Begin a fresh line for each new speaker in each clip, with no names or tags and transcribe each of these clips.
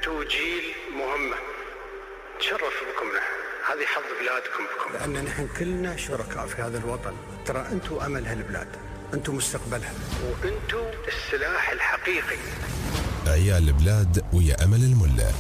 أنتوا جيل مهمة، تشرف بكم نحن، هذه حظ بلادكم بكم، لأن نحن كلنا شركاء في هذا الوطن. ترى أنتوا أمل هالبلاد، أنتوا مستقبلها، وأنتوا السلاح الحقيقي.
عيال البلاد ويا أمل الملا.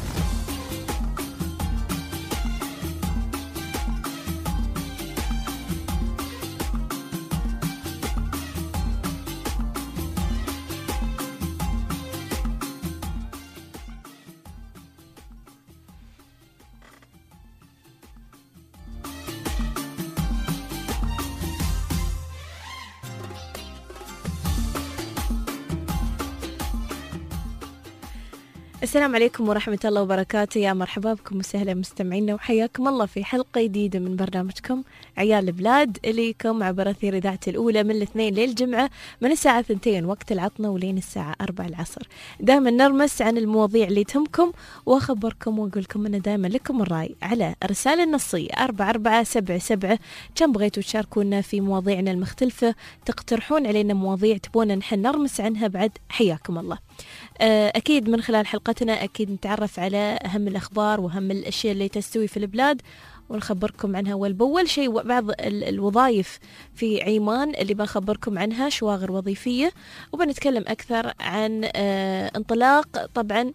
السلام عليكم ورحمة الله وبركاته. يا مرحبا بكم وسهلا مستمعينا وحياكم الله في حلقة جديدة من برنامجكم عيال البلاد اللي يكم عبر أثير إذاعة الأولى من الاثنين للجمعة من الساعة 2 وقت العطنة ولين الساعة 4 العصر. دائما نرمس عن المواضيع اللي تهمكم وأخبركم وأقول لكم أن دائما لكم الرأي على الرسالة النصية 4477. كم بغيتوا تشاركونا في مواضيعنا المختلفة، تقترحون علينا مواضيع تبونا نحن نرمس عنها بعد، حياكم الله. أكيد من خلال حلقتنا أكيد نتعرف على أهم الأخبار وأهم الأشياء اللي تستوي في البلاد ونخبركم عنها. والبول شيء بعض الوظائف في عيمان اللي بنخبركم عنها، شواغر وظيفية، وبنتكلم أكثر عن انطلاق طبعا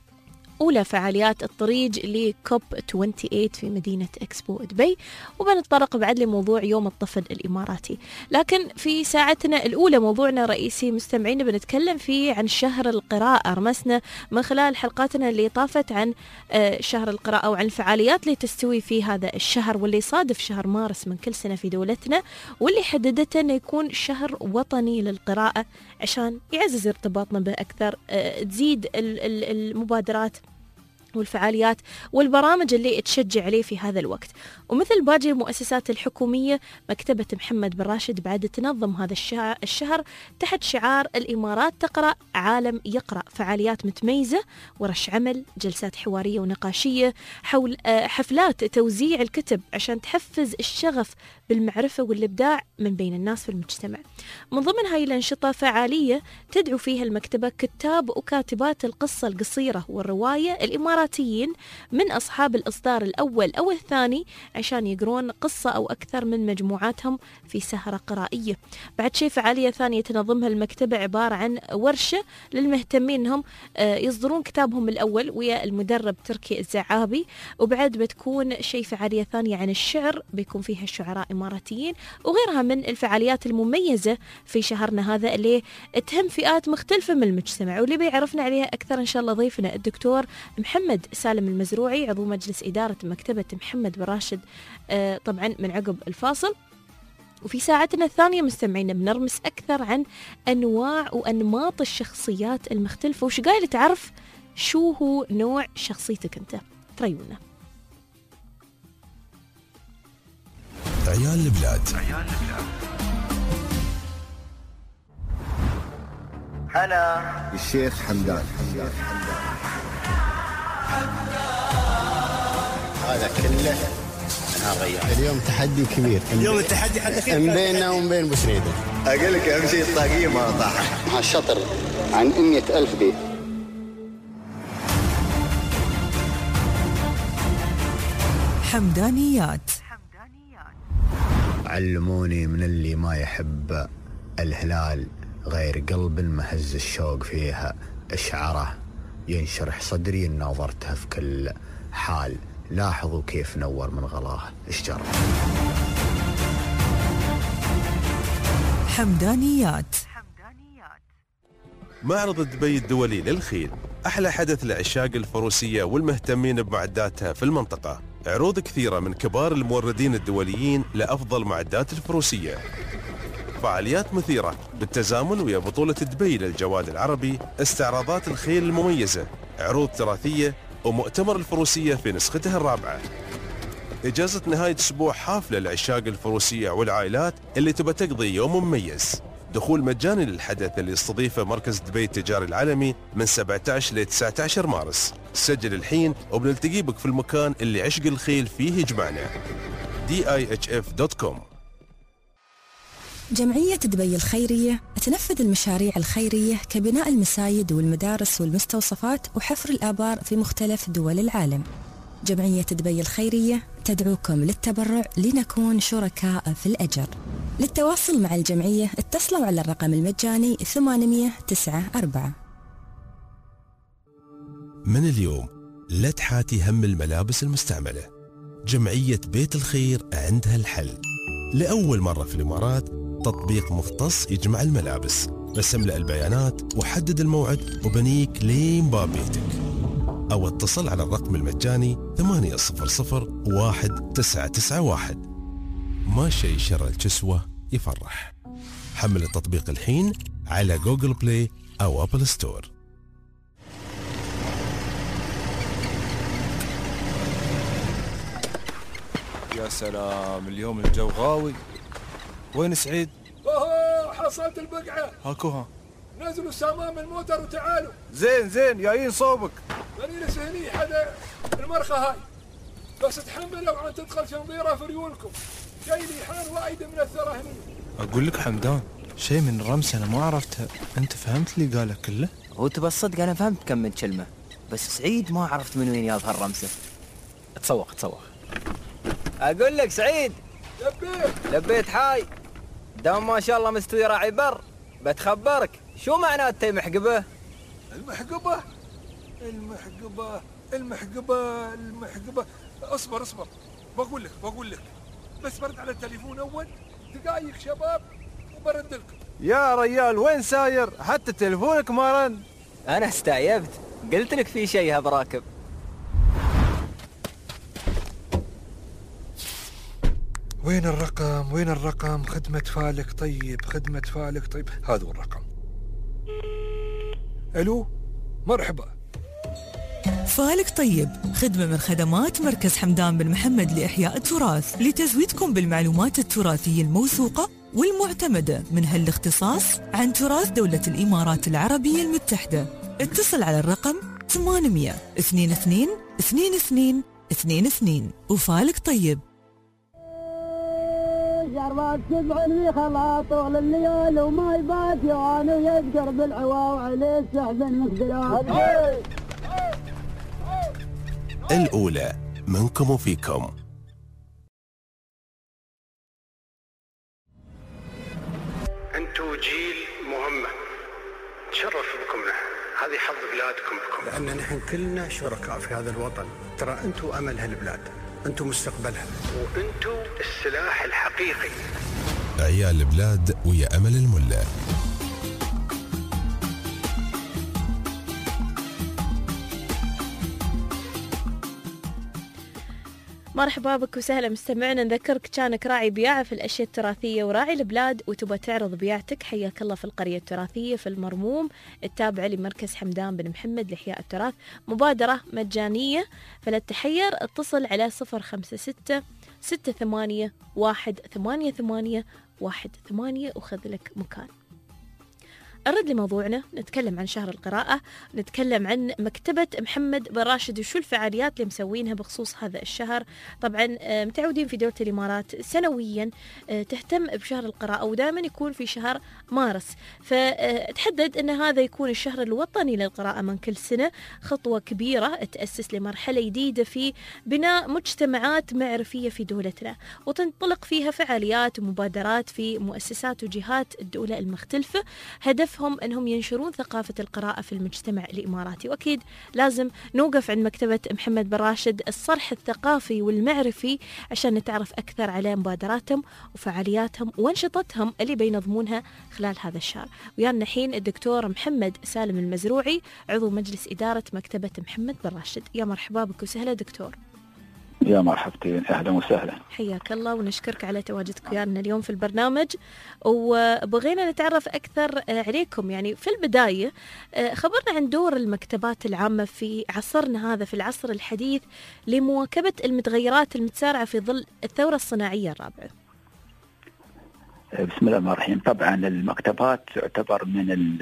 أولى فعاليات الطريق لكوب 28 في مدينة إكسبو دبي، وبنتطرق بعد لموضوع يوم الطفل الإماراتي. لكن في ساعتنا الأولى موضوعنا الرئيسي مستمعين بنتكلم فيه عن شهر القراءة. رمسنا من خلال حلقاتنا اللي طافت عن شهر القراءة وعن الفعاليات اللي تستوي في هذا الشهر، واللي صادف شهر مارس من كل سنة في دولتنا، واللي حددته أنه يكون شهر وطني للقراءة عشان يعزز ارتباطنا به أكثر، تزيد المبادرات والفعاليات والبرامج اللي تشجع عليه في هذا الوقت. ومثل باقي المؤسسات الحكومية، مكتبة محمد بن راشد بعد تنظم هذا الشهر تحت شعار الإمارات تقرأ عالم يقرأ، فعاليات متميزة، ورش عمل، جلسات حوارية ونقاشية حول حفلات توزيع الكتب عشان تحفز الشغف بالمعرفة والإبداع من بين الناس في المجتمع. من ضمن هاي الأنشطة فعالية تدعو فيها المكتبة كتاب وكاتبات القصة القصيرة والرواية الإماراتيين من أصحاب الإصدار الأول أو الثاني عشان يقرون قصة أو أكثر من مجموعاتهم في سهرة قرائية. بعد شيء فعالية ثانية تنظمها المكتبة عبارة عن ورشة للمهتمين أنهم يصدرون كتابهم الأول ويا المدرب تركي الزعابي. وبعد بتكون شيء فعالية ثانية عن الشعر، بيكون فيها شعراء إماراتيين، وغيرها من الفعاليات المميزة في شهرنا هذا اللي تهم فئات مختلفة من المجتمع، واللي بيعرفنا عليها أكثر إن شاء الله ضيفنا الدكتور محمد سالم المزروعي، عضو مجلس إدارة مكتبة محمد بن راشد، طبعا من عقب الفاصل. وفي ساعتنا الثانية مستمعين بنرمس أكثر عن أنواع وأنماط الشخصيات المختلفة، وش قايل تعرف شو هو نوع شخصيتك أنت. تريونا
عيال البلاد.
أنا الشيخ حمدان. هذا كله أنا غير. اليوم تحدي كبير،
اليوم التحدي حدك
بيننا وبين بوسريدة. أقول لك أهم شيء الطاقية ما طاح مع الشطر عن 100,000 بيت.
حمدانيات.
علموني من اللي ما يحب الهلال غير قلب مهز الشوق فيها اشعره، ينشرح صدري إن نظرتها في كل حال، لاحظوا كيف نور من غلاه اشجر.
حمدانيات.
معرض دبي الدولي للخيل، أحلى حدث لعشاق الفروسية والمهتمين بمعداتها في المنطقة. عروض كثيرة من كبار الموردين الدوليين لأفضل معدات الفروسية. فعاليات مثيرة بالتزامن ويا بطولة دبي للجواد العربي، استعراضات الخيل المميزة، عروض تراثية، ومؤتمر الفروسية في نسختها الرابعة. إجازة نهاية أسبوع حافلة لعشاق الفروسية والعائلات اللي تبى تقضي يوم مميز. دخول مجاني للحدث اللي يستضيفه مركز دبي التجاري العالمي من 17 ل 19 مارس. سجل الحين وبنلتقي بك في المكان اللي عشق الخيل فيه يجمعنا. dihf.com.
جمعية دبي الخيرية تنفذ المشاريع الخيرية كبناء المساجد والمدارس والمستوصفات وحفر الآبار في مختلف دول العالم. جمعية دبي الخيرية تدعوكم للتبرع لنكون شركاء في الأجر. للتواصل مع الجمعية اتصلوا على الرقم المجاني 894.
من اليوم لا تحاتي هم الملابس المستعملة. جمعية بيت الخير عندها الحل. لأول مرة في الإمارات تطبيق مختص يجمع الملابس. بس املأ البيانات وحدد الموعد وبنيك لين باب بيتك، أو اتصل على الرقم المجاني 800-1991. ما شيء شر الكسوة يفرح. حمل التطبيق الحين على جوجل بلاي أو أبل ستور.
يا سلام، اليوم الجو غاوي. وين سعيد؟
حصلت البقعة.
هاكوها.
نزلوا السامام الموتر وتعالوا.
زين جايين صوبك.
بني سهني حدا المرخة هاي، بس تحملوا عن تدخل شنظيرة في ريولكم. جاي لي حان وايد من الثرى هني.
اقول لك حمدان، شيء من الرمس انا ما عرفتها، انت فهمت اللي قاله كله؟
هو تبى الصدق انا فهمت كم من كلمة، بس سعيد ما عرفت من وين ياظهر الرمسة. تسوق اقول لك سعيد. لبيت حاي دام ما شاء الله مستوي راعي بر. بتخبرك شو معناته محقبه؟
المحقبة. اصبر بقول لك بس برد على التليفون اول دقايق شباب وبرد لكم.
يا ريال وين ساير؟ حتى تليفونك ما رن.
انا استعيبت، قلت لك في شيء براكب.
وين الرقم؟ خدمة فالك طيب. هذا هو الرقم. الو، مرحبا.
فالك طيب، خدمة من خدمات مركز حمدان بن محمد لإحياء التراث، لتزويدكم بالمعلومات التراثية الموثوقة والمعتمدة من هالاختصاص عن تراث دولة الإمارات العربية المتحدة. اتصل على الرقم 800-22-22-22 وفالك طيب.
جربت 7 خلاص طول الليل وما يبات يوان ويذكر بالعوا وعليه السحب المقدرات.
الأولى منكم وفيكم.
أنتوا جيل مهمة، تشرف بكم نحن. هذه حظ بلادكم بكم، لأن نحن كلنا شركاء في هذا الوطن. ترى أنتوا أمل هالبلاد، أنتوا مستقبلها، وأنتوا السلاح الحقيقي.
عيال البلاد ويا أمل الملا.
مرحبا بك وسهلا مستمعنا. نذكرك كانك راعي بياعة في الأشياء التراثية وراعي البلاد وتبى تعرض بياعتك، حياك الله في القرية التراثية في المرموم التابعة لمركز حمدان بن محمد لإحياء التراث. مبادرة مجانية، فلا تحير، اتصل على 056-68-188-18 وخذ لك مكان. أرد لموضوعنا، نتكلم عن شهر القراءة، نتكلم عن مكتبة محمد بن راشد وشو الفعاليات اللي مسوينها بخصوص هذا الشهر. طبعا متعودين في دولة الإمارات سنويا تهتم بشهر القراءة، ودائما يكون في شهر مارس، فتحدد أن هذا يكون الشهر الوطني للقراءة من كل سنة. خطوة كبيرة تأسس لمرحلة جديدة في بناء مجتمعات معرفية في دولتنا، وتنطلق فيها فعاليات ومبادرات في مؤسسات وجهات الدولة المختلفة، هدفهم أنهم ينشرون ثقافة القراءة في المجتمع الإماراتي. وأكيد لازم نوقف عند مكتبة محمد بن راشد الصرح الثقافي والمعرفي عشان نتعرف أكثر على مبادراتهم وفعالياتهم وانشطتهم اللي بينظمونها خلال هذا الشهر. ويانا الحين الدكتور محمد سالم المزروعي، عضو مجلس إدارة مكتبة محمد بن راشد. يا مرحبا بك وسهلا دكتور.
يا مرحبتين، أهلا وسهلا.
حياك الله ونشكرك على تواجدك ويانا اليوم في البرنامج، وبغينا نتعرف أكثر عليكم. يعني في البداية خبرنا عن دور المكتبات العامة في عصرنا هذا، في العصر الحديث، لمواكبة المتغيرات المتسارعة في ظل الثورة الصناعية الرابعة.
بسم الله الرحمن الرحيم. طبعا المكتبات تعتبر من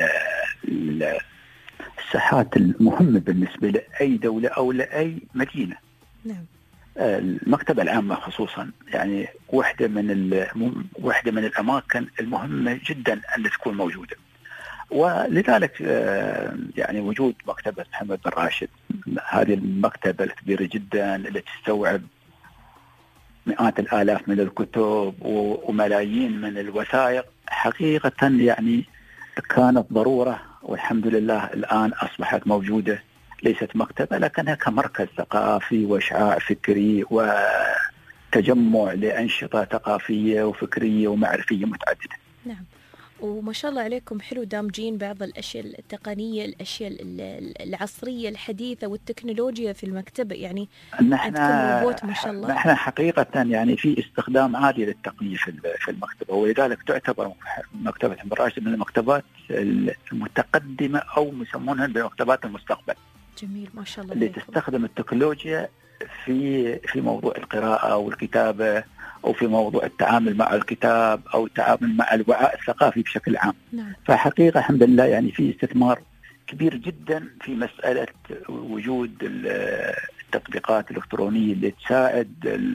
الساحات المهمة بالنسبة لأي دولة أو لأي مدينة.
نعم.
المكتبة العامة خصوصا يعني واحدة من الأماكن المهمة جدا أن تكون موجودة. ولذلك يعني وجود مكتبة محمد بن راشد، هذه المكتبة الكبيرة جدا اللي تستوعب مئات الآلاف من الكتب وملايين من الوثائق، حقيقة يعني كانت ضرورة، والحمد لله الآن أصبحت موجودة، ليست مكتبة لكنها كمركز ثقافي وإشعاع فكري وتجمع لأنشطة ثقافية وفكرية ومعرفية متعددة.
نعم، وما شاء الله عليكم حلو دامجين بعض الأشياء التقنية، الأشياء العصرية الحديثة والتكنولوجيا في المكتبة، يعني عندكم روبوت ما شاء الله.
نحن حقيقة يعني في استخدام عالي للتقنية في المكتبة، ولذلك تعتبر مكتبة محمد بن راشد من المكتبات المتقدمة أو يسمونها بمكتبات المستقبل.
جميل ما شاء الله
اللي
عليكم.
تستخدم التكنولوجيا في موضوع القراءة والكتابة، أو في موضوع التعامل مع الكتاب أو التعامل مع الوعاء الثقافي بشكل عام.
نعم.
فحقيقة الحمد لله يعني في استثمار كبير جدا في مسألة وجود التطبيقات الإلكترونية اللي تساعد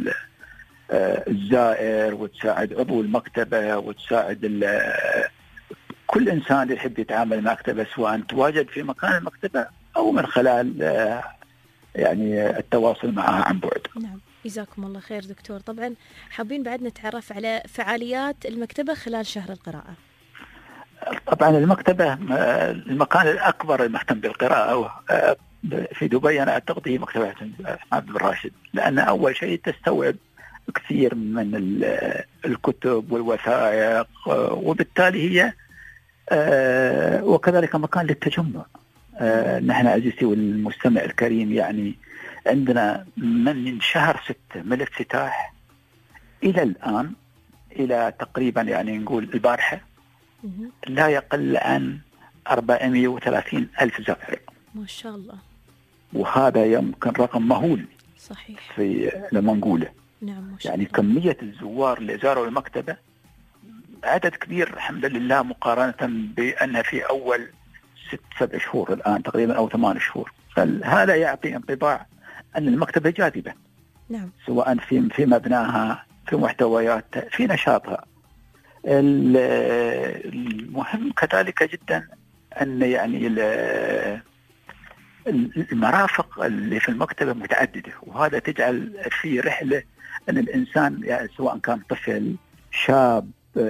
الزائر وتساعد عضو المكتبة وتساعد كل إنسان اللي يحب يتعامل مع مكتبة، سواء تواجد في مكان المكتبة أو من خلال يعني التواصل معها عن بعد.
نعم، جزاكم الله خير دكتور. طبعا حابين بعد نتعرف على فعاليات المكتبة خلال شهر القراءة.
طبعا المكتبة المكان الأكبر المهتم بالقراءة في دبي أنا أعتقد هي مكتبة محمد بن راشد، لأن أول شيء تستوعب كثير من الكتب والوثائق، وبالتالي هي وكذلك مكان للتجمع. نحن عزيزتي والمستمع الكريم يعني عندنا من شهر 6 من الافتتاح إلى الآن، إلى تقريبا يعني نقول البارحة لا يقل عن 430 ألف زائر
ما شاء الله،
وهذا يمكن رقم مهول.
صحيح.
في لما نقوله
نعم ما شاء
يعني
الله.
كمية الزوار اللي زاروا المكتبة عدد كبير الحمد لله، مقارنة بأن في أول 6-7 شهور الآن تقريبا أو 8 شهور. فهذا يعطي انطباع أن المكتبة جاذبة.
نعم.
سواء في مبناها، في محتوياتها، في نشاطها. المهم كذلك جدا أن يعني المرافق اللي في المكتبة متعددة، وهذا تجعل في رحلة أن الإنسان يعني سواء كان طفل، شاب،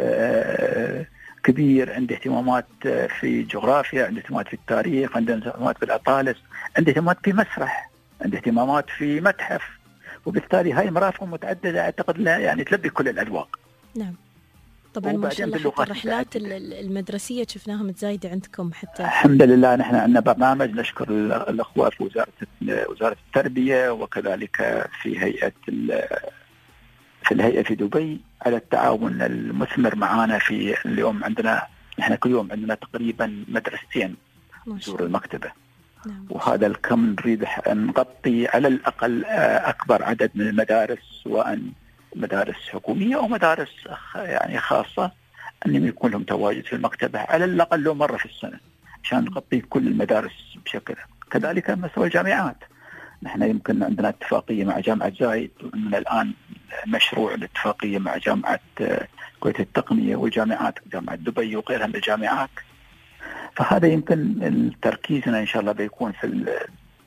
كبير، عنده اهتمامات في جغرافيا، عنده اهتمامات في التاريخ، عنده اهتمامات في الأطالس، عنده اهتمامات في مسرح، عنده اهتمامات في متحف، وبالتالي هاي مرافق متعددة أعتقد لا يعني تلبي كل الأذواق.
نعم. طبعا ما شاء الله حتى الرحلات المدرسية شفناها متزايدة عندكم حتى.
الحمد لله نحن عندنا برنامج نشكر الأخوة في وزارة التربية، وكذلك في الهيئة في دبي على التعاون المثمر معنا. في اليوم عندنا نحن كل يوم عندنا تقريبا مدرستين نزور المكتبة.
نعم.
وهذا الكم نريد نغطي على الأقل أكبر عدد من المدارس، سواء مدارس حكومية أو مدارس يعني خاصة، أن يكون لهم تواجد في المكتبة على الأقل لو مرة في السنة عشان نغطي كل المدارس بشكل. كذلك مستوى الجامعات، نحن يمكن عندنا اتفاقية مع جامعة زايد، وعندنا الآن مشروع الاتفاقية مع جامعة كويت التقنية والجامعات جامعة دبي وغيرها من الجامعات. فهذا يمكن تركيزنا إن شاء الله بيكون في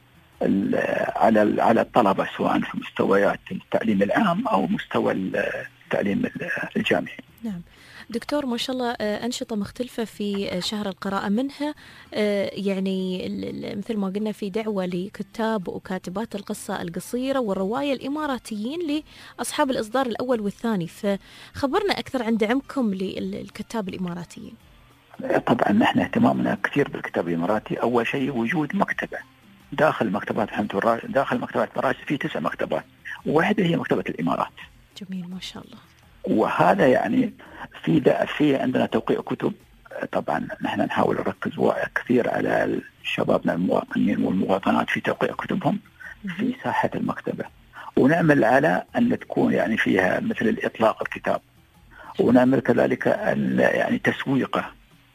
على الطلبة، سواء في مستويات التعليم العام أو مستوى التعليم الجامعي.
نعم دكتور، ما شاء الله أنشطة مختلفة في شهر القراءة، منها يعني مثل ما قلنا في دعوة لكتاب وكاتبات القصة القصيرة والرواية الإماراتيين لأصحاب الإصدار الأول والثاني، فخبرنا أكثر عن دعمكم للكتاب الإماراتيين.
طبعا نحن اهتمامنا كثير بالكتاب الإماراتي. أول شيء وجود مكتبة داخل مكتبات داخل مكتبات راشد في 9 مكتبات، واحدة هي مكتبة الإمارات.
جميل ما شاء الله.
وهذا يعني في عندنا توقيع كتب. طبعا نحن نحاول نركز كثير على شبابنا المواطنين والمواطنات في توقيع كتبهم في ساحة المكتبة، ونعمل على أن تكون يعني فيها مثل الإطلاق الكتاب، ونعمل كذلك يعني تسويقه.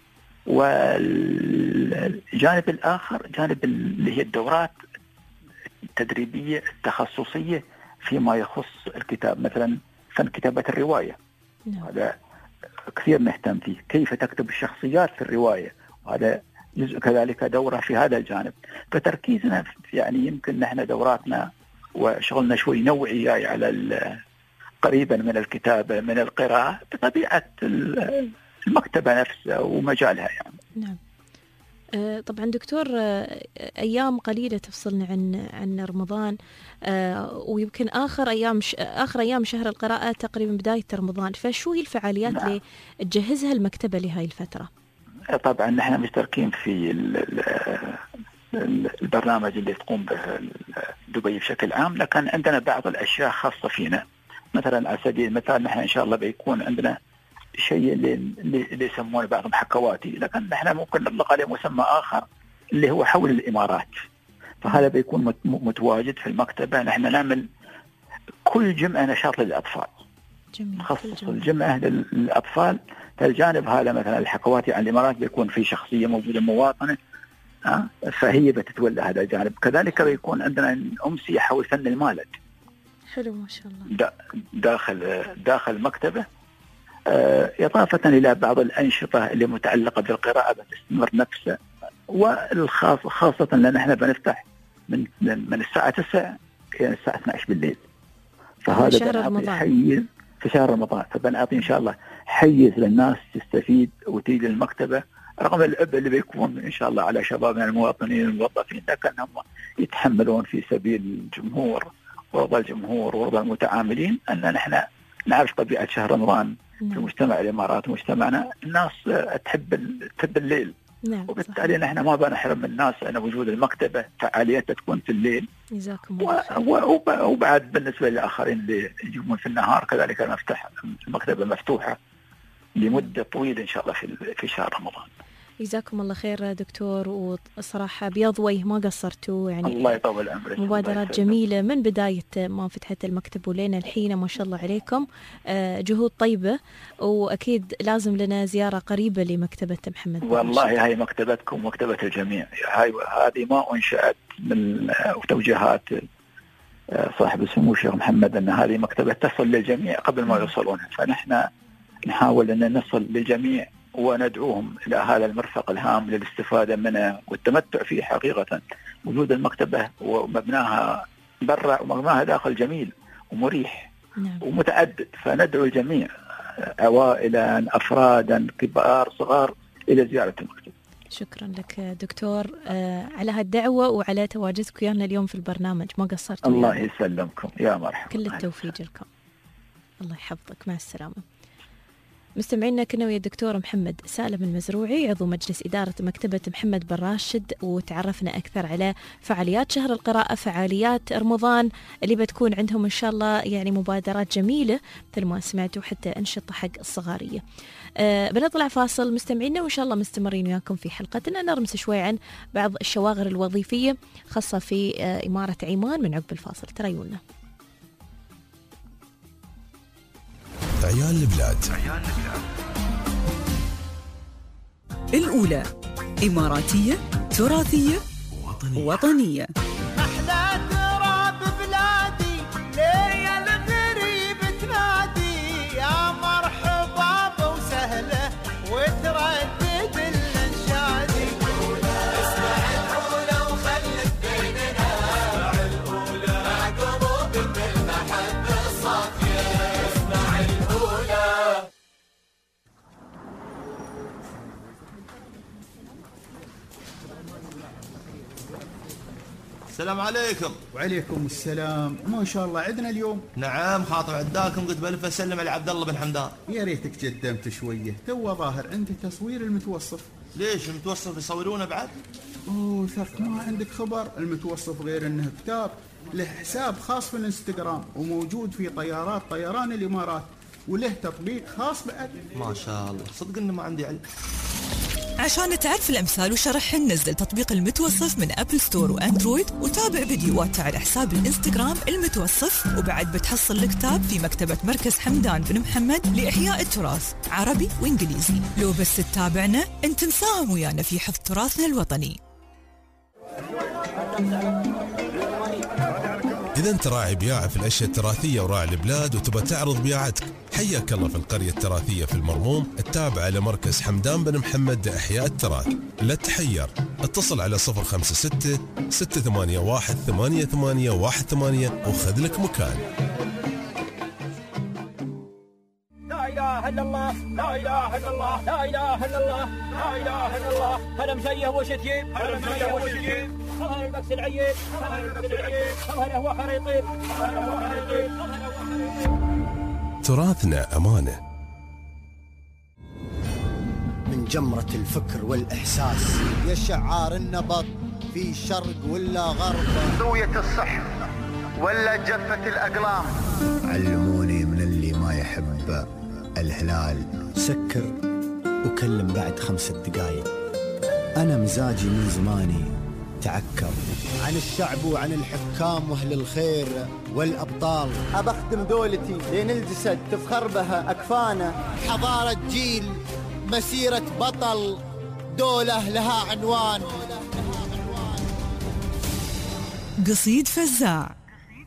والجانب الآخر جانب اللي هي الدورات التدريبية التخصصية فيما يخص الكتاب، مثلا فن كتابة الرواية. هذا كثير نهتم فيه، كيف تكتب الشخصيات في الرواية، وهذا جزء كذلك دورة في هذا الجانب. فتركيزنا يعني يمكن نحن دوراتنا وشغلنا شوي نوعي جاي على قريبا من الكتابة من القراءة بطبيعة المكتبة نفسها ومجالها يعني.
نعم. طبعا دكتور، أيام قليلة تفصلنا عن رمضان، ويمكن آخر أيام شهر القراءة تقريبا بداية رمضان، فشو هي الفعاليات اللي تجهزها المكتبة لهاي الفترة؟
طبعا نحن مشتركين في البرنامج اللي تقوم به دبي بشكل عام، لكن عندنا بعض الأشياء خاصة فينا. مثلا على سبيل المثال نحن إن شاء الله بيكون عندنا شيء اللي يسمونه بعضهم حكواتي، لكن نحن ممكن نطلق عليه مسمى آخر اللي هو حول الإمارات. فهذا بيكون متواجد في المكتبة. نحن نعمل كل جمعة نشاط للأطفال، نخصص الجمعة للأطفال. فالجانب هذا مثلا الحكواتي عن الإمارات بيكون في شخصية موجودة مواطنة، فهي بتتولى هذا الجانب. كذلك بيكون عندنا أمسية حول فن المالد.
حلو ما شاء الله.
داخل المكتبة، إضافة إلى بعض الأنشطة اللي متعلقة بالقراءة بتستمر نفسها، خاصة لأن احنا بنفتح من الساعة 9 إلى الساعة 12 بالليل. فهذا بنعطي حيز في شهر رمضان، فبنعطي إن شاء الله حيز للناس تستفيد وتيجي للمكتبة، رغم العبء اللي بيكون إن شاء الله على شبابنا المواطنين الموظفين، لكنهم يتحملون في سبيل الجمهور ورضا الجمهور ورضا المتعاملين. أن نحن نعرف طبيعة شهر رمضان في مجتمع الإمارات ومجتمعنا، الناس تحب الليل.
نعم.
وبالتالي نحن ما بنحرم الناس أن وجود المكتبة فعالياتها تكون في الليل.
جزاكم الله.
وبعد بالنسبة للآخرين اللي يجون في النهار كذلك المكتبة مفتوحة لمدة طويلة إن شاء الله في شهر رمضان.
جزاكم الله خير دكتور، وصراحة بياض وجه ما قصرتوا يعني.
الله يطول عمرك.
مبادرات جميلة من بداية ما فتحت المكتب ولين الحين، ما شاء الله عليكم، جهود طيبة، وأكيد لازم لنا زيارة قريبة لمكتبة محمد.
والله هاي مكتبتكم مكتبة الجميع. هذه ما أنشأت من توجيهات صاحب السمو الشيخ محمد أن هذه مكتبة تصل للجميع قبل ما يوصلونها، فنحن نحاول أن نصل للجميع وندعوهم إلى هذا المرفق الهام للاستفادة منه والتمتع فيه. حقيقة وجود المكتبة ومبناها برا ومبناها داخل جميل ومريح.
نعم.
ومتعدد، فندعو الجميع عوائلا أفرادا كبار صغار إلى زيارة المكتبة.
شكرا لك دكتور على هالدعوة وعلى تواجدك ويانا اليوم في البرنامج، ما قصرت.
الله يسلمكم، يا مرحبا.
كل التوفيق لكم، الله يحفظك، مع السلامة. مستمعينا كنا ويا الدكتور محمد سالم المزروعي، عضو مجلس إدارة مكتبة محمد بن راشد، وتعرفنا أكثر على فعاليات شهر القراءة، فعاليات رمضان اللي بتكون عندهم إن شاء الله، يعني مبادرات جميلة مثل ما سمعتوا، حتى أنشطة حق الصغارية. بنطلع فاصل مستمعينا، وإن شاء الله مستمرين وياكم في حلقتنا، نرمس شوي عن بعض الشواغر الوظيفية خاصة في إمارة عمان من عقب الفاصل. تريونا
عيال البلاد.
الأولى إماراتية تراثية وطنية.
أحلى تراب بلادي ليا الغريب تنادي، يا مرحبا وسهلا وتردد الانشادي. اسمع الأولى وخليك بيننا، اسمع الأولى مع قلوب بالمحبة الصافية. اسمع الأولى.
السلام عليكم.
وعليكم السلام. ما شاء الله عندنا اليوم.
نعم، خاطر عداكم قلت بلف اسلم على عبد الله بن حمدان.
يا ريتك قدمت شويه، تو ظاهر عندي تصوير المتوصف.
ليش المتوصف يصورونه بعد؟
اوه ثق، ما عندك خبر؟ المتوصف غير انه كتاب له حساب خاص في الانستغرام، وموجود في طيران الامارات، وله تطبيق خاص بعد.
ما شاء الله، صدق انه ما عندي علم.
عشان تعرف الأمثال وشرحهن، نزل تطبيق المتوصف من أبل ستور وأندرويد، وتابع فيديوهات على حساب الإنستغرام المتوصف. وبعد بتحصل الكتاب في مكتبة مركز حمدان بن محمد لإحياء التراث، عربي وإنجليزي. لو بس تتابعنا انت نساهم ويانا في حفظ تراثنا الوطني.
إذا أنت راعي بياعة في الأشياء التراثية وراعي البلاد وتبى تعرض بياعتك، حياك الله في القرية التراثية في المرموم التابعة لمركز حمدان بن محمد لإحياء التراث. لا تحير، اتصل على 056 681 8818 وخذ لك مكان.
لا إله إلا الله، لا إله إلا الله، لا إله إلا الله، لا إله إلا الله. هلا مسيه وش تجيب؟ هلا مسيه وش تجيب؟ هلا البكس العيد، هلا البكس العيد، هلا هو خريطين، هلا هو خريطين.
تراثنا أمانة.
من جمرة الفكر والإحساس يا شعار النبض في شرق ولا غرب،
ذوية الصح ولا جفة الأقلام.
علموني من اللي ما يحب الهلال
سكر وكلم بعد 5 دقايق. أنا مزاجي من زماني تعكر عن الشعب وعن الحكام وأهل الخير والأبطال.
أبخدم دولتي لين الجسد تفخر بها أكفانه.
حضارة جيل، مسيرة بطل، دولة لها عنوان.
قصيد فزاع.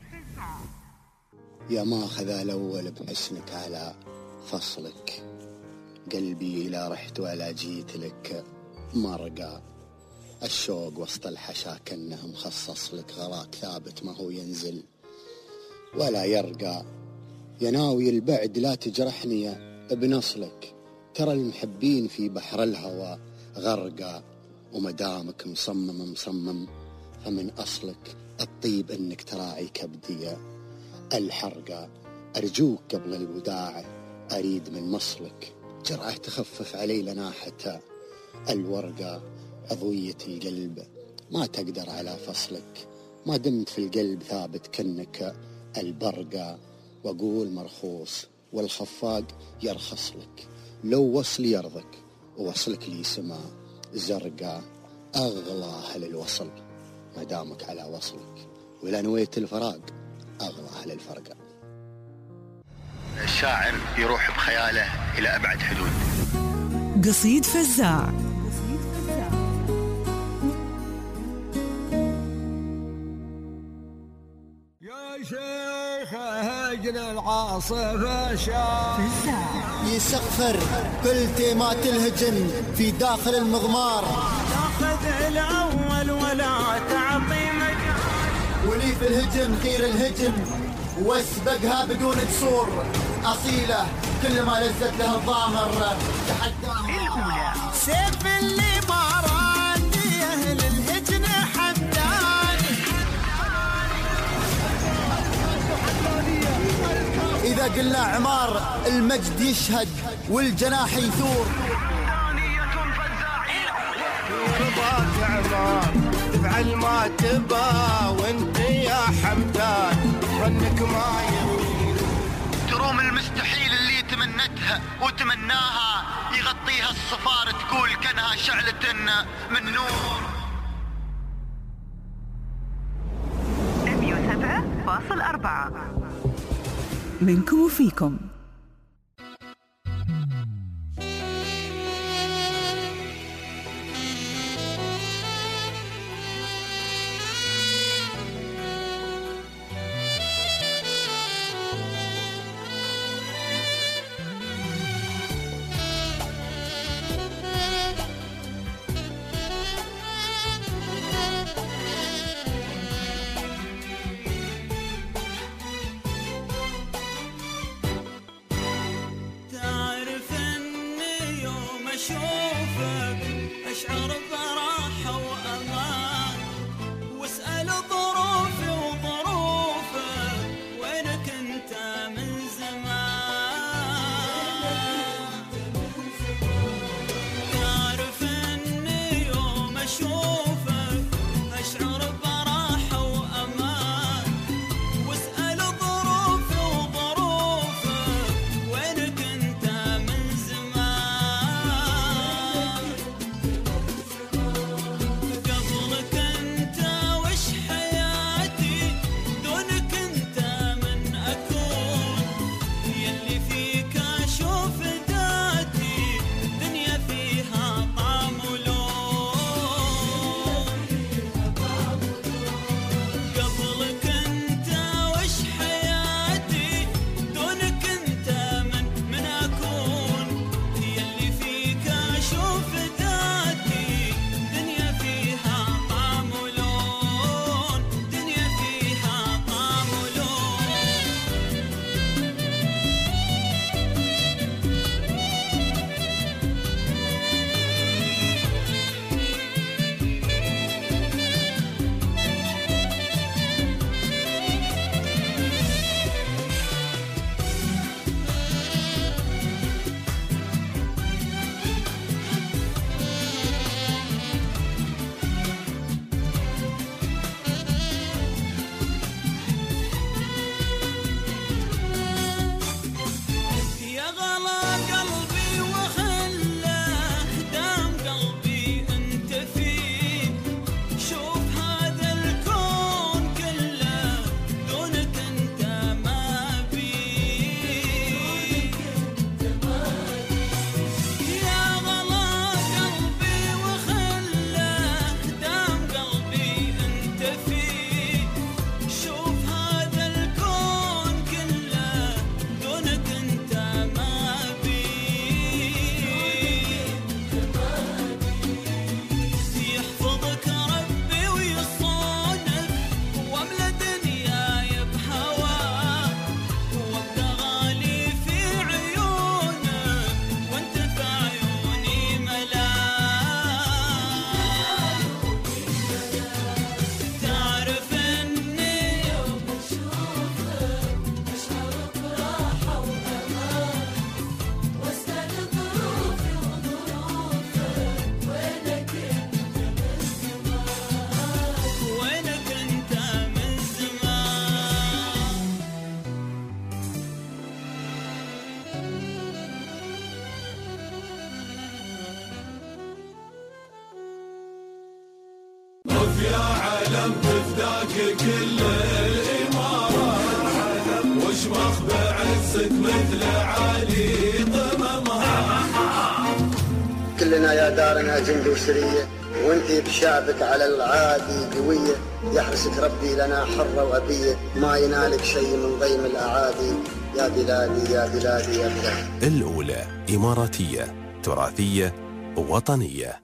يا ماخذ الأول بحسنك على فصلك، قلبي لا رحت ولا جيت لك مرقى. الشوق وسط الحشا كأنه مخصص لك، غراك ثابت ما هو ينزل ولا يرقى. يا ناوي البعد لا تجرحني يا ابن أصلك، ترى المحبين في بحر الهوى غرقى. ومدامك مصمم فمن أصلك الطيب إنك تراعي كبدي الحرقة. أرجوك قبل الوداع أريد من مصلك، جرعة تخفف علي لناحة الورقة. أضوية القلب ما تقدر على فصلك، ما دمت في القلب ثابت كأنك البرقة. وأقول مرخوص والخفاق يرخص لك، لو وصل يرضك ووصلك لي سما زرقاء. أغلى أهل الوصل ما دامك على وصلك، ولا نويت الفراق أغلى أهل الفرقة.
الشاعر يروح بخياله إلى أبعد حدود.
قصيد فزاع.
يا شيخ هجن العاصفة شاف
يسخر كل تيمات الهجن في داخل المغمار.
تاخذ الأول ولا تعطي مجال،
ولي في الهجم غير الهجم واسبقها بدون جسور. أصيلة كل ما لزت له الضامر تحداها.
سيف اللي باراني أهل الهجن حمداني.
إذا قلنا عمار المجد يشهد والجناح يثور.
رضاك عمار تفعل ما تبا، وانت يا حمدان ظنك ما يمين.
تروم المستحيل اللي تمنتها وتمناها، يغطيها الصفار تقول كانها شعلة من نور.
107.4 منكم وفيكم.
تفداك كل الإمارة وشمخ بعزك مثل علي ضممها.
كلنا يا دارنا جند وسرية وانتي بشعبك على العادي قوية، يحرسك ربي لنا حرة وأبية، ما ينالك شيء من ضيم الأعادي. يا بلادي يا بلادي يا بلادي.
الأولى إماراتية تراثية وطنية.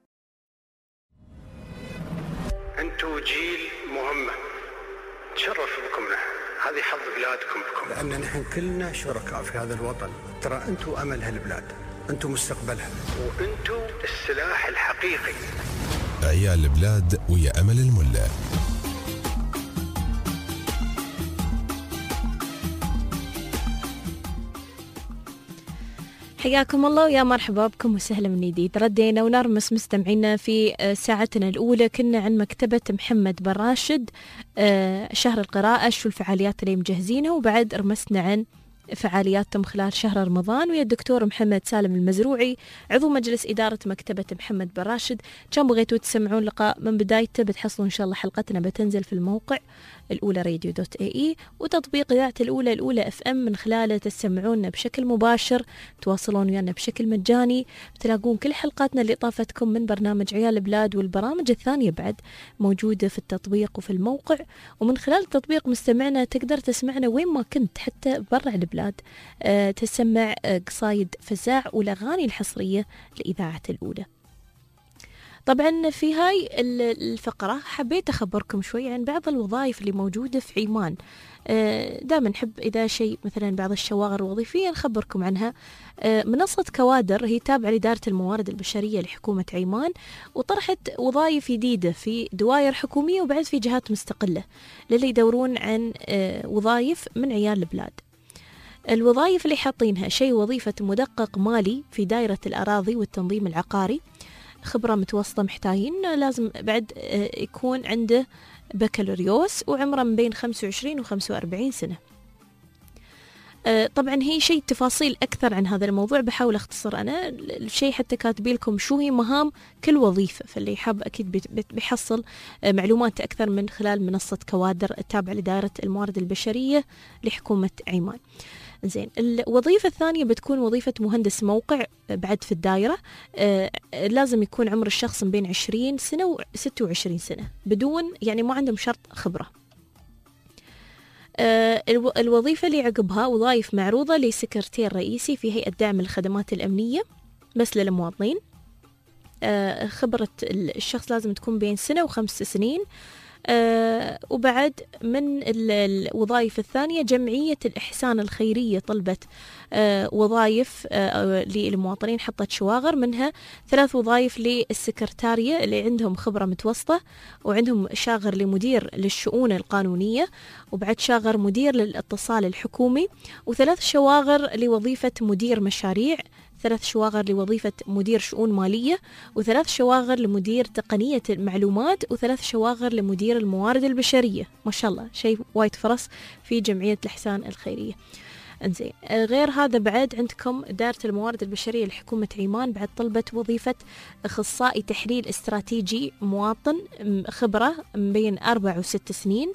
أنتوا جيل مهمة تشرف بكم نحن، هذه حظ بلادكم بكم، لأن نحن كلنا شركاء في هذا الوطن. ترى أنتوا أمل هالبلاد، أنتوا مستقبلها، وأنتوا السلاح الحقيقي.
عيال البلاد ويا أمل الملا.
حياكم الله ويا مرحبا بكم وسهلا من جديد. ردينا ونرمس مستمعينا في ساعتنا الأولى. كنا عن مكتبة محمد بن راشد، شهر القراءة، شو الفعاليات اللي مجهزينها، وبعد رمسنا عن فعالياتهم خلال شهر رمضان ويا الدكتور محمد سالم المزروعي عضو مجلس إدارة مكتبة محمد بن راشد. كان بغيتوا تسمعون لقاء من بدايته بتحصلون إن شاء الله حلقتنا بتنزل في الموقع الأولى radio.ae وتطبيق إذاعة الأولى FM، من خلاله تسمعونا بشكل مباشر، تواصلون ويانا بشكل مجاني، بتلاقون كل حلقاتنا اللي طافتكم من برنامج عيال البلاد والبرامج الثانية بعد موجودة في التطبيق وفي الموقع. ومن خلال التطبيق مستمعنا تقدر تسمعنا وين ما كنت، حتى برا البلاد، تسمع قصايد فزاع والأغاني الحصرية لإذاعة الأولى. طبعا في هاي الفقرة حبيت أخبركم شوي عن بعض الوظائف اللي موجودة في عمان. دائما نحب إذا شيء مثلا بعض الشواغر الوظيفية نخبركم عنها. منصة كوادر هي تابعة لإدارة الموارد البشرية لحكومة عمان، وطرحت وظائف جديدة في دوائر حكومية وبعد في جهات مستقلة للي يدورون عن وظائف من عيال البلاد. الوظائف اللي حاطينها شيء وظيفة مدقق مالي في دائرة الأراضي والتنظيم العقاري، خبرة متوسطة محتاجين، لازم بعد يكون عنده بكالوريوس وعمره من بين 25 و 45 سنة. طبعا هي شيء تفاصيل أكثر عن هذا الموضوع بحاول أختصر أنا الشيء حتى كاتبي لكم شو هي مهام كل وظيفة، فاللي حاب أكيد بيحصل معلومات أكثر من خلال منصة كوادر التابعة لدائرة الموارد البشرية لحكومة عمان. زين، الوظيفة الثانية بتكون وظيفة مهندس موقع بعد في الدائرة. لازم يكون عمر الشخص من بين 20 سنة و 26 سنة، بدون يعني ما عندهم شرط خبرة. الوظيفة اللي عقبها وظائف معروضة لسكرتير رئيسي في هيئة دعم الخدمات الأمنية بس للمواطنين. خبرة الشخص لازم تكون بين سنة و5 سنين. وبعد من الوظائف الثانية جمعية الإحسان الخيرية طلبت وظائف للمواطنين، حطت شواغر منها 3 وظائف للسكرتارية اللي عندهم خبرة متوسطة، وعندهم شاغر لمدير للشؤون القانونية، وبعد شاغر مدير للاتصال الحكومي، و3 شواغر لوظيفة مدير مشاريع، 3 شواغر لوظيفة مدير شؤون مالية، و3 شواغر لمدير تقنية المعلومات، و3 شواغر لمدير الموارد البشرية. ما شاء الله شيء وايد فرص في جمعية الإحسان الخيرية. انزين، غير هذا بعد عندكم إدارة الموارد البشرية لحكومة عمان بعد طلبت وظيفة أخصائي تحليل استراتيجي مواطن، خبرة بين 4 و6 سنين.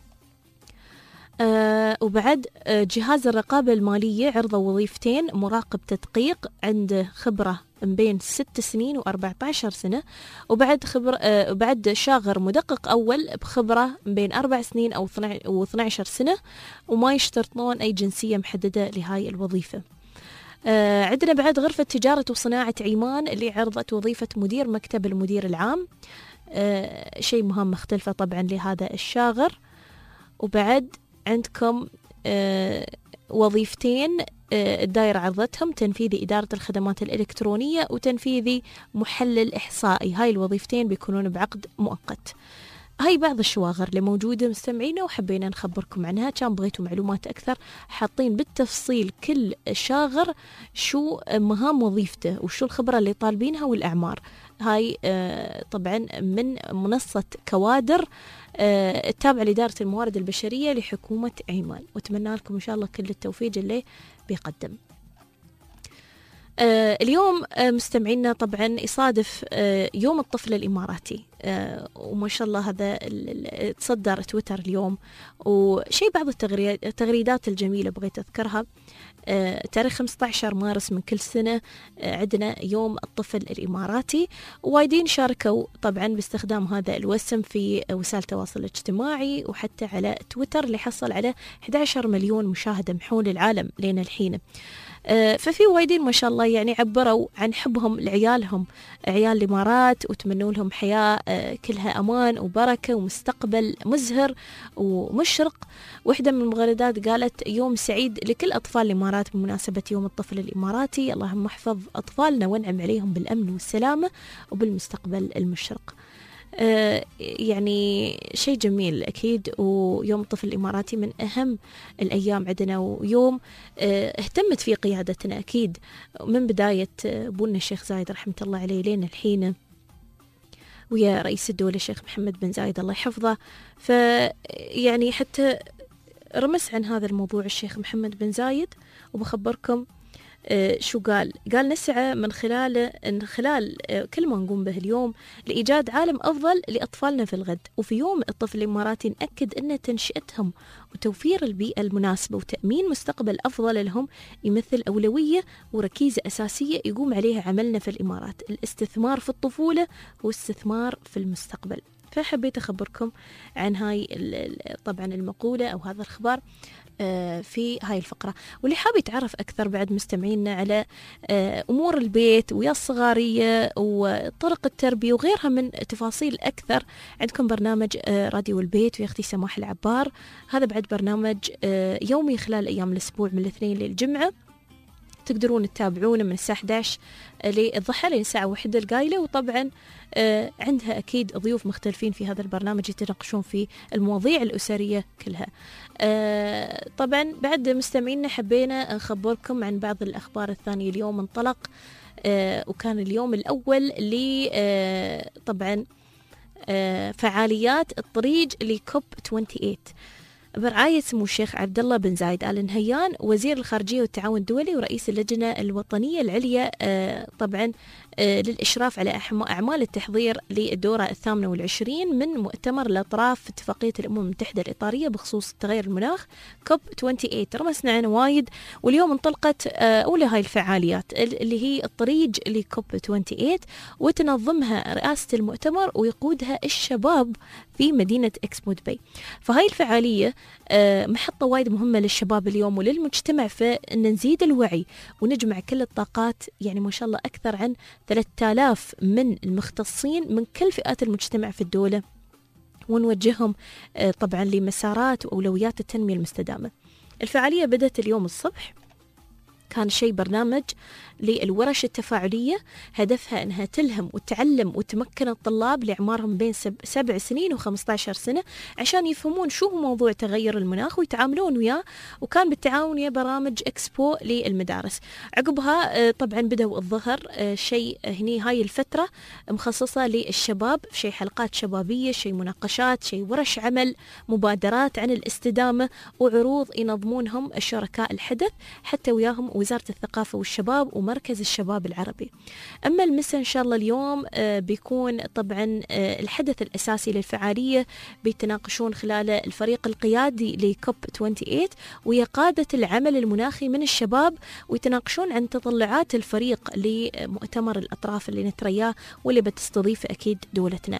وبعد جهاز الرقابة المالية عرضوا وظيفتين، مراقب تدقيق عنده خبرة من بين 6 سنين و14 سنة، وبعد بعد شاغر مدقق أول بخبرة من بين 4 سنين أو 12 سنة، وما يشترطون أي جنسية محددة لهاي الوظيفة. عندنا بعد غرفة تجارة وصناعة عمان اللي عرضت وظيفة مدير مكتب المدير العام، شيء مهم مختلفة طبعا لهذا الشاغر. وبعد عندكم وظيفتين الدائرة عرضتهم، تنفيذي إدارة الخدمات الإلكترونية وتنفيذي محلل إحصائي. هاي الوظيفتين بيكونون بعقد مؤقت. هاي بعض الشواغر اللي موجودة مستمعينا وحبينا نخبركم عنها. كان بغيتوا معلومات أكثر حاطين بالتفصيل كل شاغر شو مهام وظيفته وشو الخبرة اللي طالبينها والأعمار. هاي طبعا من منصة كوادر التابعة لإدارة الموارد البشرية لحكومة عمان، واتمنى لكم إن شاء الله كل التوفيق اللي بيقدم. اليوم مستمعينا طبعا يصادف يوم الطفل الإماراتي، وما شاء الله هذا تصدر تويتر اليوم. وشيء بعض التغريدات الجميلة بغيت أذكرها. تاريخ 15 مارس من كل سنة عندنا يوم الطفل الإماراتي، وايدين شاركوا طبعا باستخدام هذا الوسم في وسائل التواصل الاجتماعي وحتى على تويتر اللي حصل على 11 مليون مشاهدة من حول العالم لين الحين. ففي وايدين ما شاء الله يعني عبروا عن حبهم لعيالهم، عيال الإمارات، وتمنوا لهم حياة كلها أمان وبركة ومستقبل مزهر ومشرق. واحدة من المغردات قالت: يوم سعيد لكل أطفال الإمارات بمناسبة يوم الطفل الإماراتي، اللهم احفظ أطفالنا وانعم عليهم بالأمن والسلامة وبالمستقبل المشرق. يعني شيء جميل أكيد. ويوم الطفل الإماراتي من أهم الأيام عندنا، ويوم اهتمت فيه قيادتنا أكيد من بداية أبونا الشيخ زايد رحمة الله عليه لين الحين، ويا رئيس الدولة الشيخ محمد بن زايد الله يحفظه. فيعني حتى رمس عن هذا الموضوع الشيخ محمد بن زايد، وبخبركم شو قال نسعى من خلال كل ما نقوم به اليوم لإيجاد عالم أفضل لأطفالنا في الغد. وفي يوم الطفل الإماراتي نأكد أن تنشئتهم وتوفير البيئة المناسبة وتأمين مستقبل أفضل لهم يمثل أولوية وركيزة أساسية يقوم عليها عملنا في الإمارات. الاستثمار في الطفولة هو استثمار في المستقبل. فحبيت أخبركم عن هاي طبعا المقولة أو هذا الخبر في هاي الفقرة. واللي حاب يتعرف أكثر بعد مستمعينا على أمور البيت ويا الصغارية وطرق التربية وغيرها من تفاصيل أكثر، عندكم برنامج راديو البيت ويا أختي سماح العبار. هذا بعد برنامج يومي خلال أيام الأسبوع من الاثنين للجمعة، تقدرون تتابعونه من الساعة 11 للضحى لين الساعة 1 القايلة. وطبعا عندها أكيد ضيوف مختلفين في هذا البرنامج يتناقشون في المواضيع الأسرية كلها. طبعا بعد مستمعينا حبينا نخبركم عن بعض الأخبار الثانية. اليوم انطلق وكان اليوم الأول طبعا فعاليات الطريق لكوب 28 برعاية سمو الشيخ عبد الله بن زايد آل نهيان وزير الخارجية والتعاون الدولي ورئيس اللجنة الوطنية العليا طبعا للإشراف على أعمال التحضير للدورة 28 من مؤتمر الأطراف في اتفاقية الأمم المتحدة الإطارية بخصوص تغير المناخ كوب 28. رمسنا عنه وايد، واليوم انطلقت أولى هاي الفعاليات اللي هي الطريق لكوب 28، وتنظمها رئاسة المؤتمر ويقودها الشباب في مدينة إكسبو دبي. فهاي الفعالية محطة وايد مهمة للشباب اليوم وللمجتمع، فإن نزيد الوعي ونجمع كل الطاقات. يعني ما شاء الله أكثر عن 3000 من المختصين من كل فئات المجتمع في الدولة، ونوجههم طبعا لمسارات وأولويات التنمية المستدامة. الفعالية بدأت اليوم الصبح، كان شيء برنامج للورش التفاعلية هدفها أنها تلهم وتعلم وتمكن الطلاب لأعمارهم بين 7 سنين و15 سنة عشان يفهمون شو هو موضوع تغير المناخ ويتعاملون وياه. وكان بالتعاون ويا برامج إكسبو للمدارس. عقبها طبعا بدأوا الظهر شيء هني هاي الفترة مخصصة للشباب، شيء حلقات شبابية، شيء مناقشات، شيء ورش عمل، مبادرات عن الاستدامة وعروض ينظمونهم الشركاء الحدث حتى وياهم وزارة الثقافة والشباب ومركز الشباب العربي. أما المساء إن شاء الله اليوم بيكون طبعا الحدث الأساسي للفعالية، بيتناقشون خلاله الفريق القيادي لكوب 28 ويا قادة العمل المناخي من الشباب، ويتناقشون عن تطلعات الفريق لمؤتمر الأطراف اللي نترياه واللي بتستضيفه أكيد دولتنا.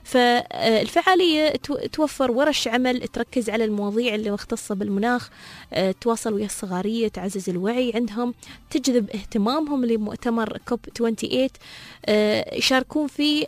فالفعالية توفر ورش عمل تركز على المواضيع اللي مختصة بالمناخ، تواصل ويا الصغارية، تعزز الوعي عندهم، تجذب اهتمامهم لمؤتمر كوب 28. يشاركون فيه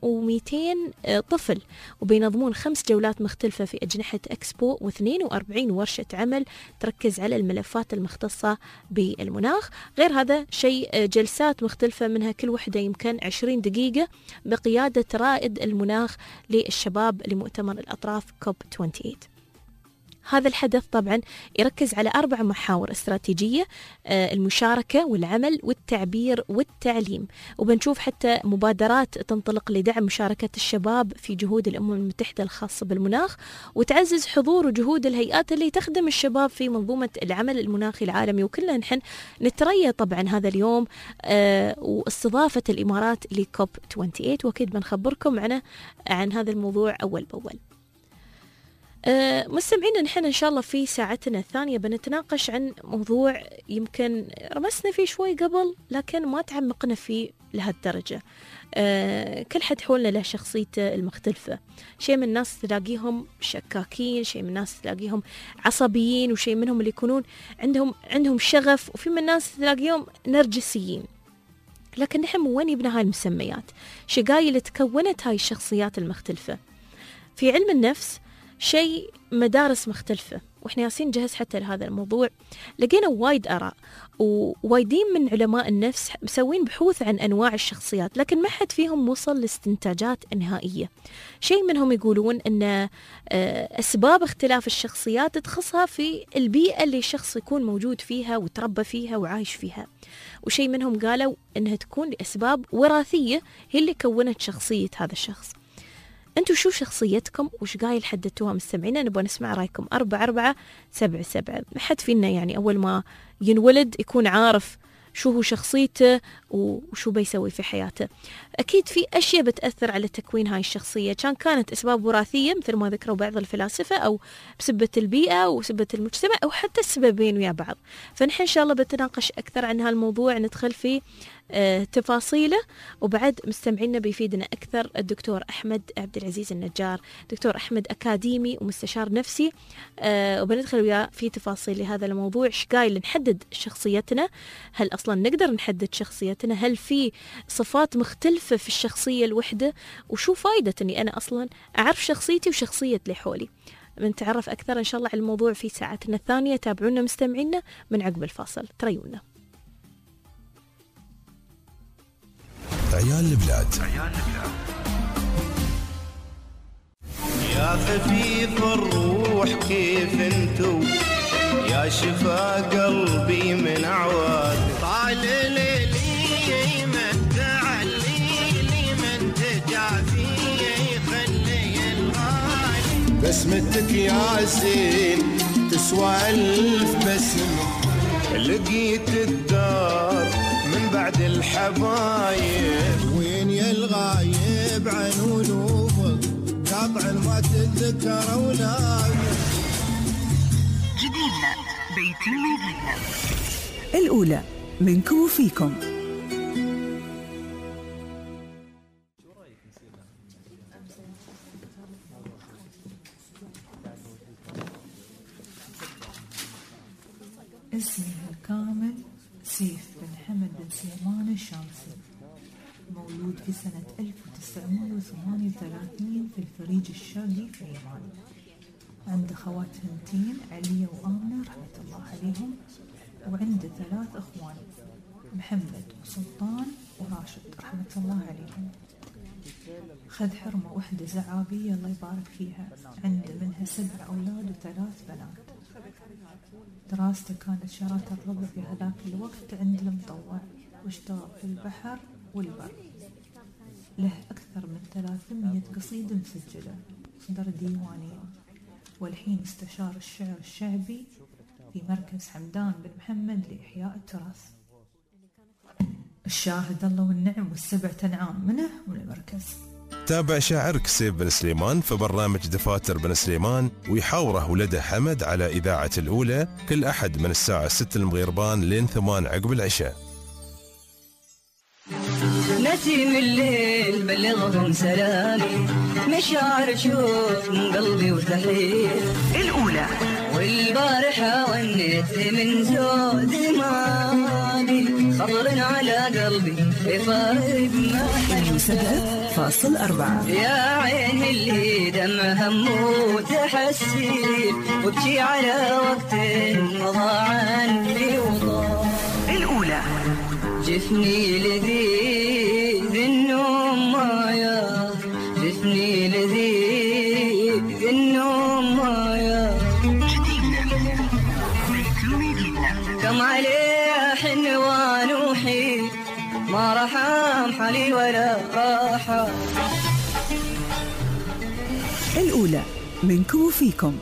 1200 طفل، وبينظمون 5 جولات مختلفة في أجنحة إكسبو و42 ورشة عمل تركز على الملفات المختصة بالمناخ. غير هذا شيء جلسات مختلفة منها كل وحدة يمكن 20 دقيقة بقيادة رائد المناخ للشباب لمؤتمر الأطراف كوب 28. هذا الحدث طبعا يركز على 4 محاور استراتيجية: المشاركة والعمل والتعبير والتعليم. وبنشوف حتى مبادرات تنطلق لدعم مشاركة الشباب في جهود الأمم المتحدة الخاصة بالمناخ، وتعزز حضور وجهود الهيئات اللي تخدم الشباب في منظومة العمل المناخي العالمي. وكلنا نحن نتريا طبعا هذا اليوم واستضافة الإمارات لكوب 28، وأكيد بنخبركم عن هذا الموضوع أول بأول. مستمعينا، نحن إن شاء الله في ساعتنا الثانية بنتناقش عن موضوع يمكن رمسنا فيه شوي قبل لكن ما تعمقنا فيه لهالدرجة. كل حد حولنا له شخصيته المختلفة. شيء من الناس تلاقيهم شكاكين، شيء من الناس تلاقيهم عصبيين، وشيء منهم اللي يكونون عندهم شغف، وفي من الناس تلاقيهم نرجسيين. لكن نحن من وين يبنى هاي المسميات؟ شقايل تكونت هاي الشخصيات المختلفة. في علم النفس شيء مدارس مختلفة، وإحنا ياسين جهز حتى لهذا الموضوع. لقينا وايد آراء ووايدين من علماء النفس مسوين بحوث عن أنواع الشخصيات، لكن ما حد فيهم وصل لاستنتاجات نهائية. شيء منهم يقولون أن أسباب اختلاف الشخصيات تخصها في البيئة اللي الشخص يكون موجود فيها وتربى فيها وعايش فيها، وشيء منهم قالوا أنها تكون لأسباب وراثية هي اللي كونت شخصية هذا الشخص. أنتوا شو شخصيتكم وش قايل حددتوها مستمعينا؟ نبغى نسمع رأيكم. 4477. ما حد فينا يعني أول ما ينولد يكون عارف شو هو شخصيته وشو بيسوي في حياته. أكيد في أشياء بتأثر على تكوين هاي الشخصية، كانت أسباب وراثية مثل ما ذكروا بعض الفلاسفة، أو بسبة البيئة وسبة المجتمع، أو حتى السببين ويا بعض. فنحن إن شاء الله بتناقش أكثر عن هالموضوع، ندخل في تفاصيله، وبعد مستمعينا بيفيدنا أكثر الدكتور أحمد عبد العزيز النجار. دكتور أحمد أكاديمي ومستشار نفسي، وبندخل وياه في تفاصيل لهذا الموضوع. إيش قايل نحدد شخصيتنا؟ هل أصلا نقدر نحدد شخصيتنا؟ هل في صفات مختلفة في الشخصية الوحدة؟ وشو فايدة أني أنا أصلا أعرف شخصيتي وشخصية اللي حولي؟ بنتعرف أكثر إن شاء الله على الموضوع في ساعتنا الثانية. تابعونا مستمعينا من عقب الفاصل، تريونا.
عيال البلاد.
يا خفيف الروح كيف انتو، يا شفا قلبي من عواد.
طال ليلي من تعليلي من تجافي خلي الغالي.
بسمتك يا زين تسوى 1000 بسمة، لقيت الدار من بعد الحبايب.
وين يا الغايب عن ولوفك قاطع ما تتذكر اولادك.
جديدنا بيتي ميدلنا الأولى منكم وفيكم.
اسمي الكامل سيف بن حمد بن سليمان الشامسي، مولود في سنة 1938 في الفريج الشرقي في إيران. عنده خوات هنتين عليا وآمنة رحمة الله عليهم، وعنده 3 أخوان محمد وسلطان وراشد رحمة الله عليهم. خذ حرمة وحدة زعابية الله يبارك فيها، عنده منها 7 أولاد و3 بنات. دراسته كانت شراكة الربع في هذاك الوقت عند المطوع، واشتغل في البحر والبر. له أكثر من 300 قصيدة مسجلة، صدر ديوانية، والحين استشار الشعر الشعبي في مركز حمدان بن محمد لإحياء التراث. الشاهد الله والنعم والسبع أنعام منه من المركز.
تابع شاعرك سيف بن سليمان في برنامج دفاتر بن سليمان، ويحاوره ولده حمد على إذاعة الأولى كل أحد من الساعة 6 المغيربان لين 8 عقب العشاء.
نسيم الليل بلغهم سلامي، مشاعر شوق من قلبي وتحية
الأولى.
والبارحة ونيت من زود مالي، خطر على قلبي يفارق ما
7.4.
يا عين اللي دمها موت حسيت، وابكي على وقت مضى عني وضاع.
الأولى.
جفني لذيذ النوم مايا، جفني لذيذ النوم مايا. عليه حنوان وحيد ما رحم حالي ولا راحة.
الأولى منكم وفيكم.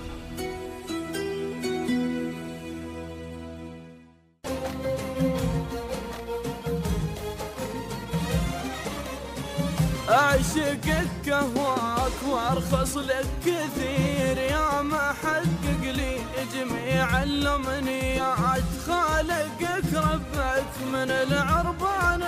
أعشقك أهواك وأرخص لك كثير يا ما حقق لي جميع الأمنيات. خالقك ربك من العربان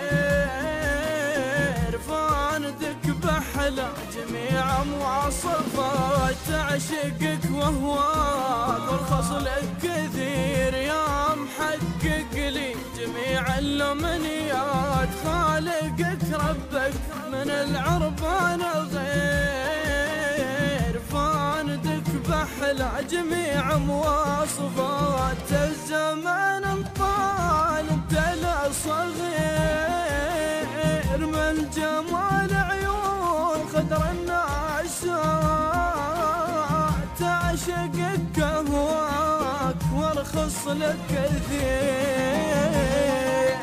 غير فاندك بحلا جميع مواصفات. أعشقك وأهواك وأرخص لك كثير يا محقق لي جميع الأمنيات. خالقك ربك من العربان غير فاندك بحلا جميع مواصفات. الزمان انطال انت لا صغير من جمال عيون خدر النعسات. تعشقك اهواك وارخص لك كثير.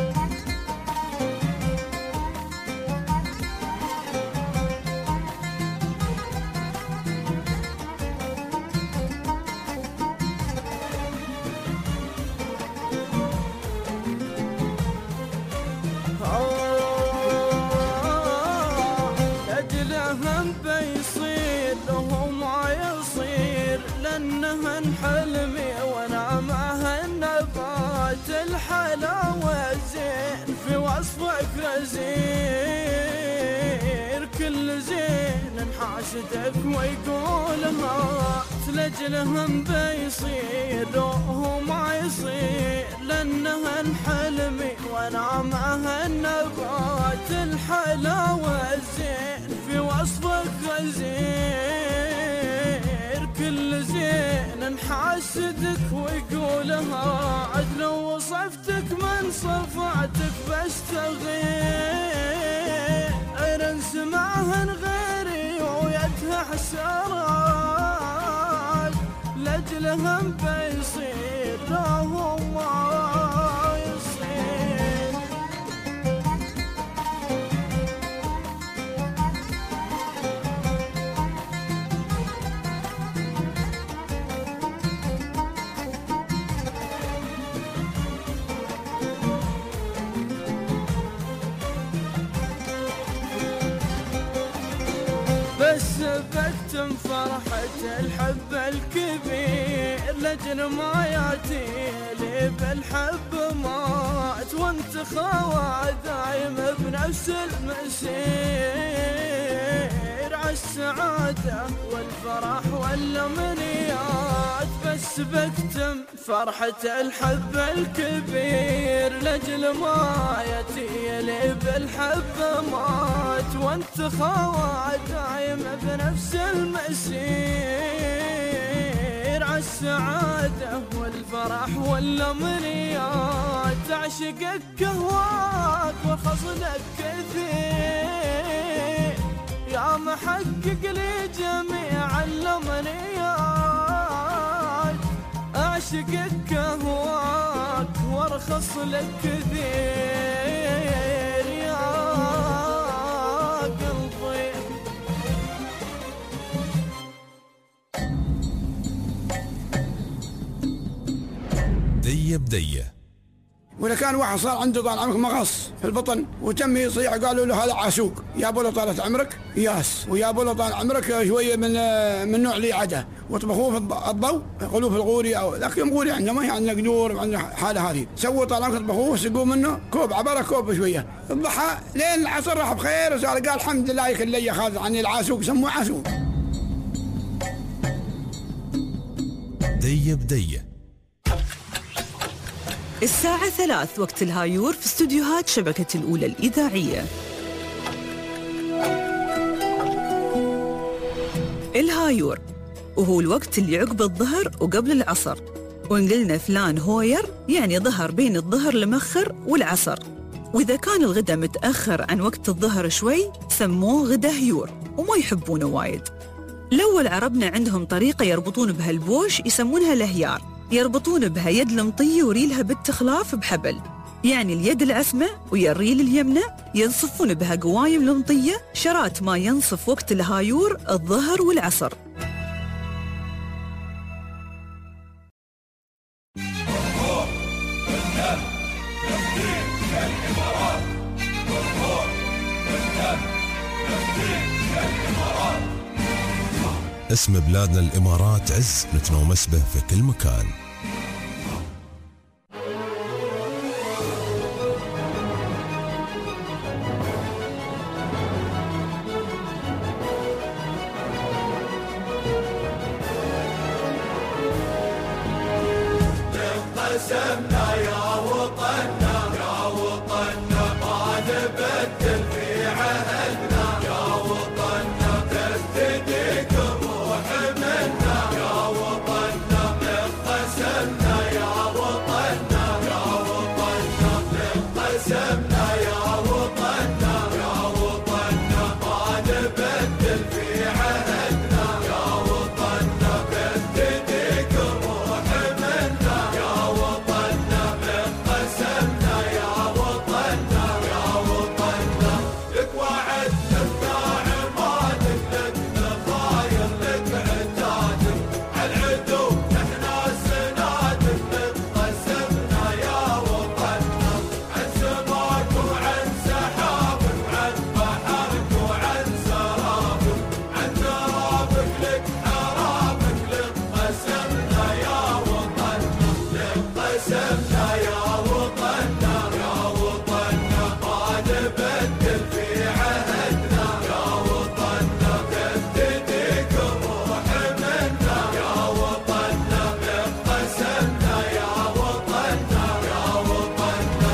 أجلهم بيصير له ما يصير لأنهن حلمي وأنا معهن نبات. الحلاوة زين في وصفك غزير كل زين نحاسدك ويقولها. لأجلهم بيصير له ما يصير لأنهن حلمي وأنا معهن نبات. الحلاوة زين في وصفك غزير كل زين نحاسدك ويقولها. عد لو وصفتك من صفعتك بستغير انس معهن غيري ويدها حسرات. لأجلهم بيصير لهم ما يصير. بس بكتم فرحة الحب الكبير لجل ما ياتي لي بالحب مات. وانت خوا دايم بنفس المسير عالسعادة والفرح والأمنيات. بس بكتم فرحة الحب الكبير لجل ما ياتي لي بالحب مات. وانت خوا دايم بنفس المسير عالسعادة والفرح والأمنيات. تعشقك أهواك وارخص لك كثير يا محقق لي جميع الأمنيات. أعشقك أهواك وارخص لك كثير يا قلبي.
دية بدية.
ولا كان واحد صار عنده طال عمرك مغص في البطن وتم يصيح قالوا له هذا عاسوق. يا ابو له طالت عمرك ياس ويا ابو له طال عمرك شويه من نوع لي عدا وطبخوه في الضوء يقولوه في الغوري او لكن غوري عندنا ما هي عندنا قدور عندنا حاله هذه. سووا طال عمرك طبخوه سقوا منه كوب عباره كوب شويه. الضحى لين العصر راح بخير وصار قال الحمد لله يخلي خاذ عني العاسوق سموه عاسوق.
دية بدية.
الساعة 3 وقت الهايور في استوديوهات شبكة الأولى الإذاعية. الهايور وهو الوقت اللي عقب الظهر وقبل العصر. وإن قلنا فلان هوير يعني ظهر بين الظهر لمخر والعصر. وإذا كان الغدا متأخر عن وقت الظهر شوي سموه غدا هيور وما يحبونه وايد. الأول عربنا عندهم طريقة يربطون بها البوش يسمونها الهيار. يربطون بها يد المطية وريلها بالتخلاف بحبل، يعني اليد العسمة ويا الريل اليمنى ينصفون بها قوايم المطية شرات ما ينصف وقت الهايور الظهر والعصر.
اسم بلادنا الإمارات عز نتنومس به في كل مكان.
قسمنا يا وطننا يا وطننا ما نبدل في عهدنا يا وطننا تفتديك الروح منا يا وطننا قسمنا يا وطننا يا وطننا قسمنا يا وطننا يا وطننا ما نبدل في عهدنا يا وطننا تفتديك الروح منا يا وطننا قسمنا يا وطننا يا وطننا لك وعدنا بناعماتك لك نخاير لك عتاتك عالعدو احنا سناتك لك قسمنا يا وطننا عن سماك وعن سحابك عن بحرك وعن سرابك عن ترابك لك حرابك لك قسمنا يا وطننا لك قسمنا يا وطننا يا وطننا ما نبدل في عهدنا يا وطننا تفتديك الروح منا يا وطننا لك قسمنا يا وطننا يا وطننا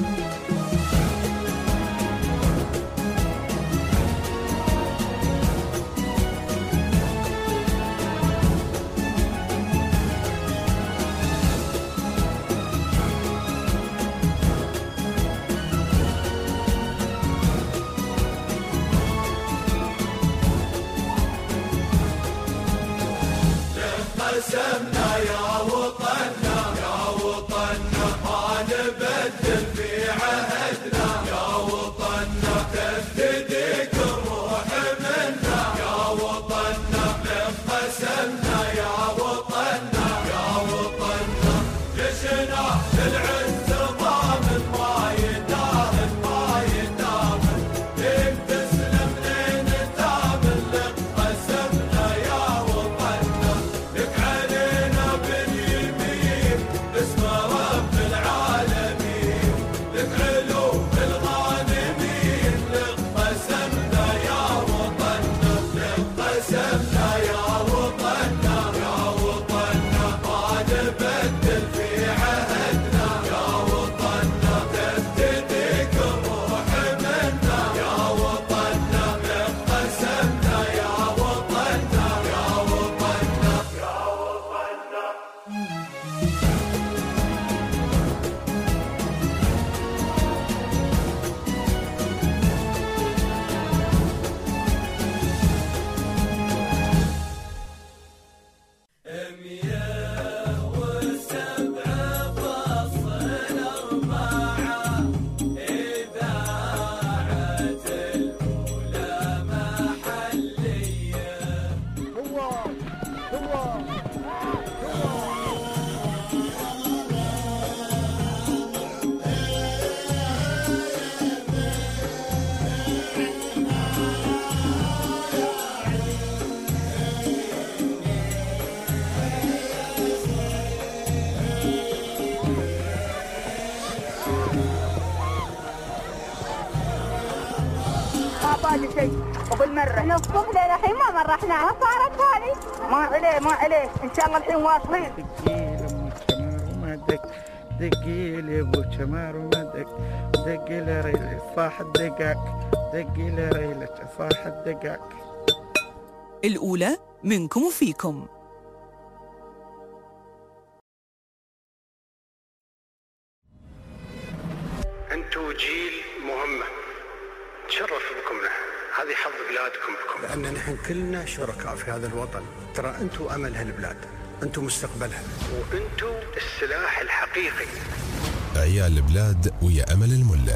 قسمنا يا وطننا يا وطننا ما نبدل في عهدنا يا وطننا تفتديك الروح منا يا وطننا قسمنا يا وطننا يا وطننا جشنا العز ضامن ما يداهن ما يدامن لين تسلم لين تامن لك قسمنا يا وطننا لك علينا باليمين اسم رب العالمين لك علو الغانمين لك قسمنا يا وطننا لك قسمنا يا وطننا يا وطننا ما نبدل في عهدنا يا وطننا تفتديك الروح منا يا وطننا لك قسمنا يا وطننا يا وطننا يا وطننا
باقي شيء وبالمره
نصف لنا الحين ما مرحنا ما صارت هذه
ما عليه ان شاء الله الحين واصلين.
دقيلي ابو شمار وما دقيلي ريلي صاح الدقاق دقيلي ريلي صاح الدقاق.
الأولى منكم وفيكم.
انتم جيل مهمة تشرف بكم نحن، هذه حظ بلادكم بكم، لأن نحن كلنا شركاء في هذا الوطن. ترى انتم أمل هالبلاد، أنتم مستقبلها، وأنتم السلاح الحقيقي.
عيال البلاد ويا أمل الملا.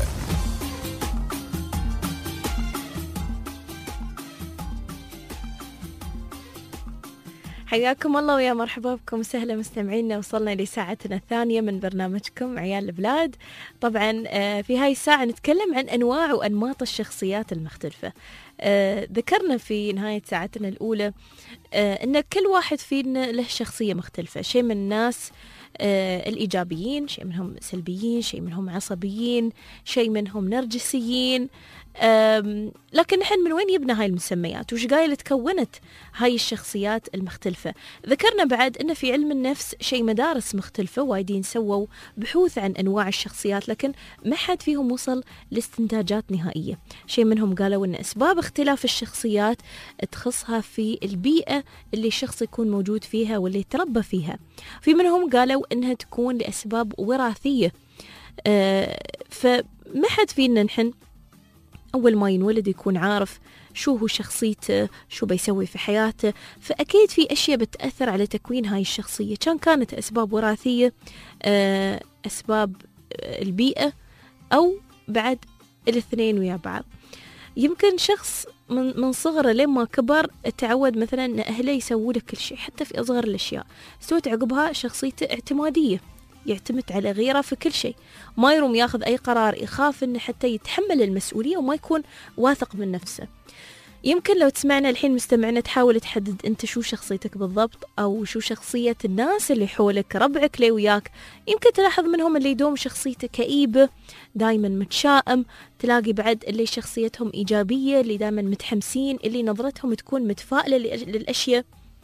حياكم الله ويا مرحبا بكم، سهلا مستمعينا. وصلنا لساعتنا الثانية من برنامجكم عيال البلاد. طبعا في هاي الساعة نتكلم عن أنواع وأنماط الشخصيات المختلفة. ذكرنا في نهاية ساعتنا الأولى أن كل واحد فينا له شخصية مختلفة، شيء من الناس الإيجابيين، شيء منهم سلبيين، شيء منهم عصبيين، شيء منهم نرجسيين. لكن نحن من وين يبنى هاي المسميات؟ وش قايل تكونت هاي الشخصيات المختلفة؟ ذكرنا بعد أن في علم النفس شيء مدارس مختلفة وايدين سووا بحوث عن أنواع الشخصيات، لكن ما حد فيهم وصل لاستنتاجات نهائية. شيء منهم قالوا أن أسباب اختلاف الشخصيات تخصها في البيئة اللي الشخص يكون موجود فيها واللي يتربى فيها. في منهم قالوا أنها تكون لأسباب وراثية. فما حد فينا نحن أول ما ينولد يكون عارف شو هو شخصيته، شو بيسوي في حياته، فأكيد في أشياء بتأثر على تكوين هاي الشخصية، كانت أسباب وراثية، أسباب البيئة، أو بعد الاثنين ويا بعض. يمكن شخص من صغره لما كبر تعود مثلا أن أهله يسووا له كل شيء حتى في أصغر الأشياء، استوت عقبها شخصيته اعتمادية، يعتمد على غيره في كل شيء، ما يروم ياخذ أي قرار، يخاف إنه حتى يتحمل المسؤولية وما يكون واثق من نفسه. يمكن لو تسمعنا الحين مستمعنا تحاول تحدد أنت شو شخصيتك بالضبط، أو شو شخصية الناس اللي حولك، ربعك اللي وياك. يمكن تلاحظ منهم اللي يدوم شخصيته كئيبة، دايما متشائم، تلاقي بعد اللي شخصيتهم إيجابية، اللي دايما متحمسين، اللي نظرتهم تكون متفائلة للأشياء.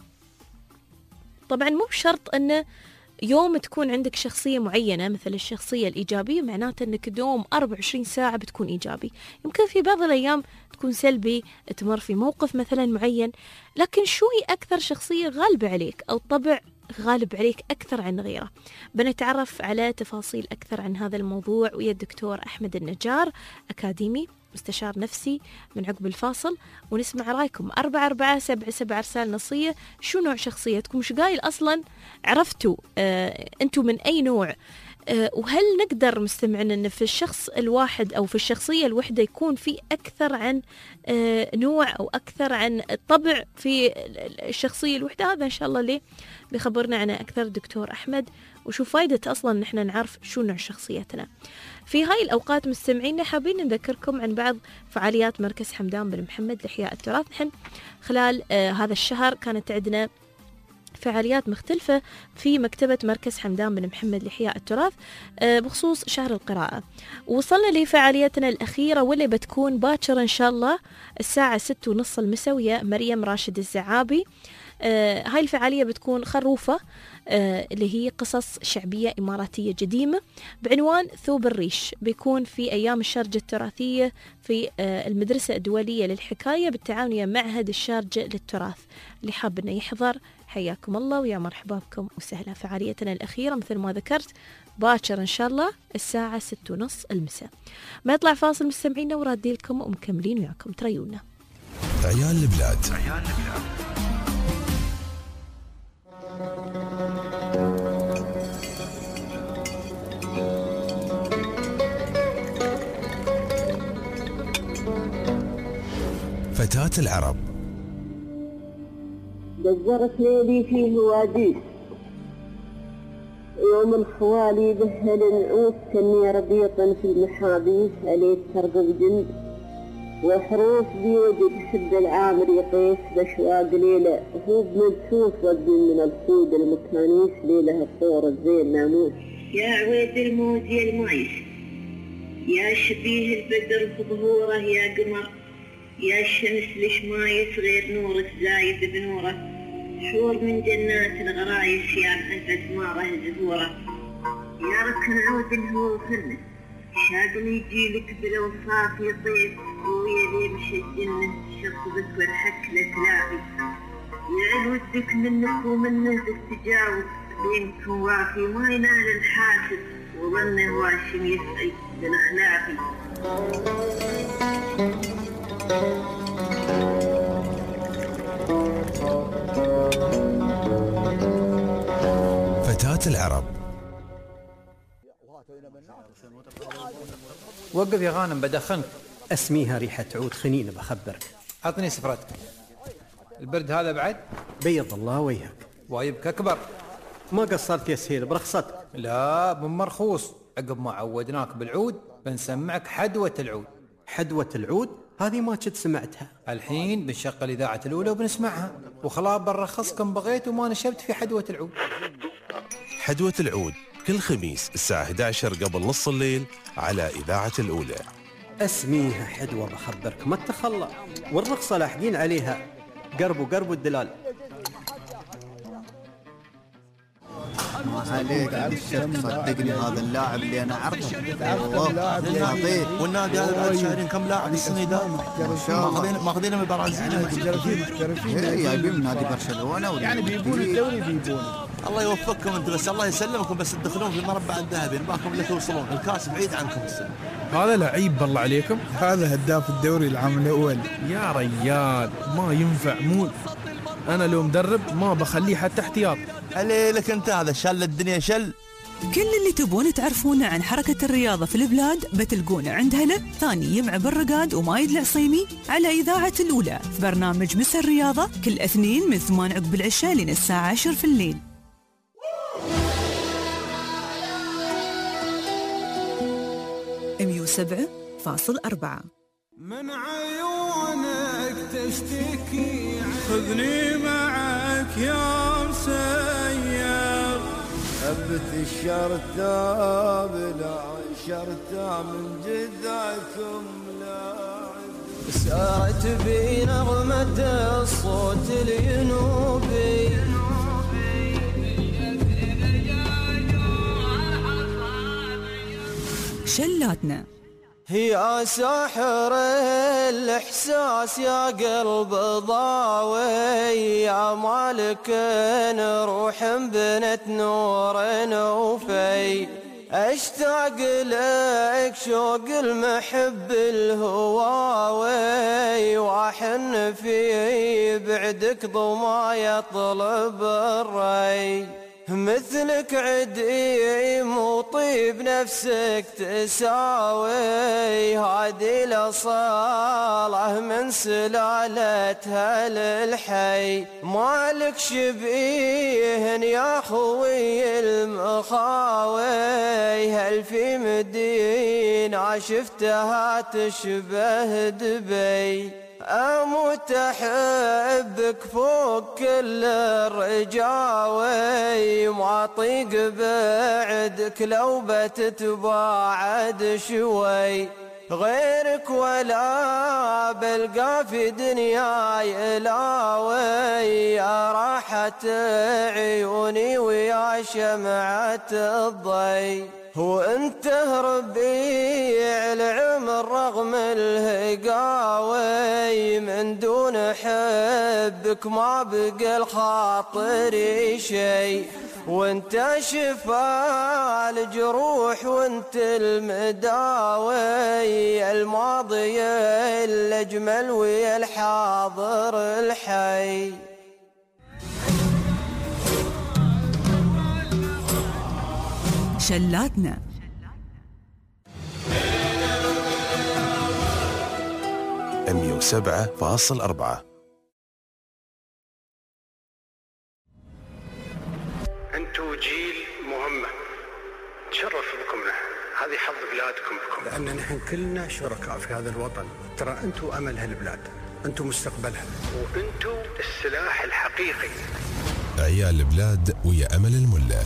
طبعا مو بشرط أنه يوم تكون عندك شخصية معينة مثل الشخصية الإيجابية معناته أنك دوم 24 ساعة بتكون إيجابي. يمكن في بعض الأيام تكون سلبي، تمر في موقف مثلا معين، لكن شو هي أكثر شخصية غالبة عليك أو طبع غالب عليك أكثر عن غيره؟ بنتعرف على تفاصيل أكثر عن هذا الموضوع ويا الدكتور أحمد النجار، أكاديمي مستشار نفسي، من عقب الفاصل، ونسمع رأيكم. 4477 رسالة نصية. شو نوع شخصيتكم؟ شو قايل أصلا عرفتوا أنتوا من أي نوع؟ وهل نقدر مستمعنا أن في الشخص الواحد أو في الشخصية الوحدة يكون في أكثر عن نوع أو أكثر عن طبع في الشخصية الوحدة؟ هذا إن شاء الله ليه بيخبرنا عنه أكثر دكتور أحمد، وشو فايدة أصلا نحن نعرف شو نوع شخصيتنا. في هاي الأوقات مستمعينا حابين نذكركم عن بعض فعاليات مركز حمدان بن محمد لإحياء التراث. نحن خلال هذا الشهر كانت عندنا فعاليات مختلفة في مكتبة مركز حمدان بن محمد لإحياء التراث بخصوص شهر القراءة. وصلنا لفعاليتنا الأخيرة واللي بتكون باكر إن شاء الله الساعة 6:30 المسوية. مريم راشد الزعابي. هاي الفعالية بتكون خروفة اللي هي قصص شعبية إماراتية قديمة بعنوان ثوب الريش، بيكون في أيام الشارجة التراثية في المدرسة الدولية للحكاية بالتعاون مع معهد الشارجة للتراث. اللي حاب إنه يحضر حياكم الله ويا مرحبا بكم وسهلا. فعاليتنا الأخيرة مثل ما ذكرت باكر إن شاء الله الساعة 6:30 المساء. ما يطلع فاصل مستمعينا ورادي لكم ومكملين وياكم، تريونا.
عيال البلاد. فتاة العرب.
دزرت ليلي فيه واديس، يوم الخوالي بهل النعوس كني ربيطا في المحابيس، عليه ترقب جند وحروف بيوجد حب العامر يقيس بشواق ليلة، هو بمدسوس ودي من الخود المكانيس، ليلة الطور الزين ناموس. يا عويد الموز يا المايس، يا شبيه البدر بظهوره، يا قمر يا الشمس ليش ما يصغير نورك زايد بنوره، شور من جنات الغرايس يا محفة ماره زهوره، يا ركن عود الهو وخلة شاقني يجيلك بالوصاف يطيب، ويا يمشي الجنة شطبك والحك لتلاقي، يا ودك منك ومنه تتجاوب، بينك وافي ما ينال الحاسد، وظنه واشم يسعي بالاخلاقي.
العرب.
وقف يا غانم بدخنك.
اسميها ريحة عود خنين بخبرك.
عطني سفرتك. البرد هذا بعد؟
بيض الله وجهك.
وايبك أكبر.
ما قصرت يا سهيل برخصتك.
لا بمرخوص، عقب ما عودناك بالعود بنسمعك حدوة العود.
حدوة العود؟ هذه ما كنت سمعتها.
الحين بنشغل إذاعة الأولى وبنسمعها، وخلاص بنرخصكم بغيت وما نشبت في حدوة العود.
حدوة العود كل خميس الساعة 11 قبل نص الليل على إذاعة الأولى.
اسميها حدوة بخبرك ما تخلى، والرخصة لاحقين عليها قرب الدلال.
عليك ابشر صدقني هذا اللاعب اللي انا اعرفه والله خطير.
والنادي هذا بعد شهرين كم لاعب السنه ده ماخذينه من البرازيل
محترفين جايبين من نادي برشلونه
يعني بيبون الدوري بيبون.
الله يوفقكم انتم بس الله يسلمكم بس تدخلون في المربع الذهبي نباكم اللي توصلون الكاس بعيد عنكم السنه.
هذا لعيب بالله عليكم، هذا هداف الدوري العام الاول يا ريال ما ينفع مول. انا لو مدرب ما بخليه حتى احتياط.
عليك انت هذا شل الدنيا شل.
كل اللي تبون تعرفونه عن حركة الرياضة في البلاد بتلقونه عند هلا ثاني مع بالرقاد ومايد العصيمي على إذاعة الأولى في برنامج مسا الرياضة كل اثنين من 8 عقب العشاء لين الساعة 10 في الليل. $107.4
من عيونك تشتكي خذني معك يا مسير.
ثبت الشرطة بلا شرطة من جذعكم لاعب.
سارت بي نغمة الصوت الينوبي.
شلاتنا
يا ساحر الإحساس يا قلب ضاوي يا مالك روح بنت نور وفي. اشتاق لك شوق المحب الهواوي واحن في بعدك ضما يطلب الري. مثلك عديم وطيب نفسك تساوي هذه الأصالة من سلالتها للحي. مالك شبيه يا خوي المخاوي هل في مدينة شفتها تشبه دبي. أموت أحبك فوق كل الرجاوي ما طيق بعدك لو بتتباعد شوي. غيرك ولا بلقى في دنياي لاوي يا راحة عيوني ويا شمعة الضي. وانت ربيع العمر رغم الهقاوي من دون حبك ما بقى الخاطري شي. وانت شفاء الجروح وانت المداوي الماضي الاجمل ويا الحاضر الحي.
شلاتنا
107.4.
أنتوا جيل مهمة تشرف بكم نحن، هذه حظ بلادكم بكم، لأن نحن كلنا شركاء في هذا الوطن. ترى أنتوا أمل هالبلاد، أنتوا مستقبلها، وأنتوا السلاح الحقيقي.
عيال البلاد ويا أمل الملا.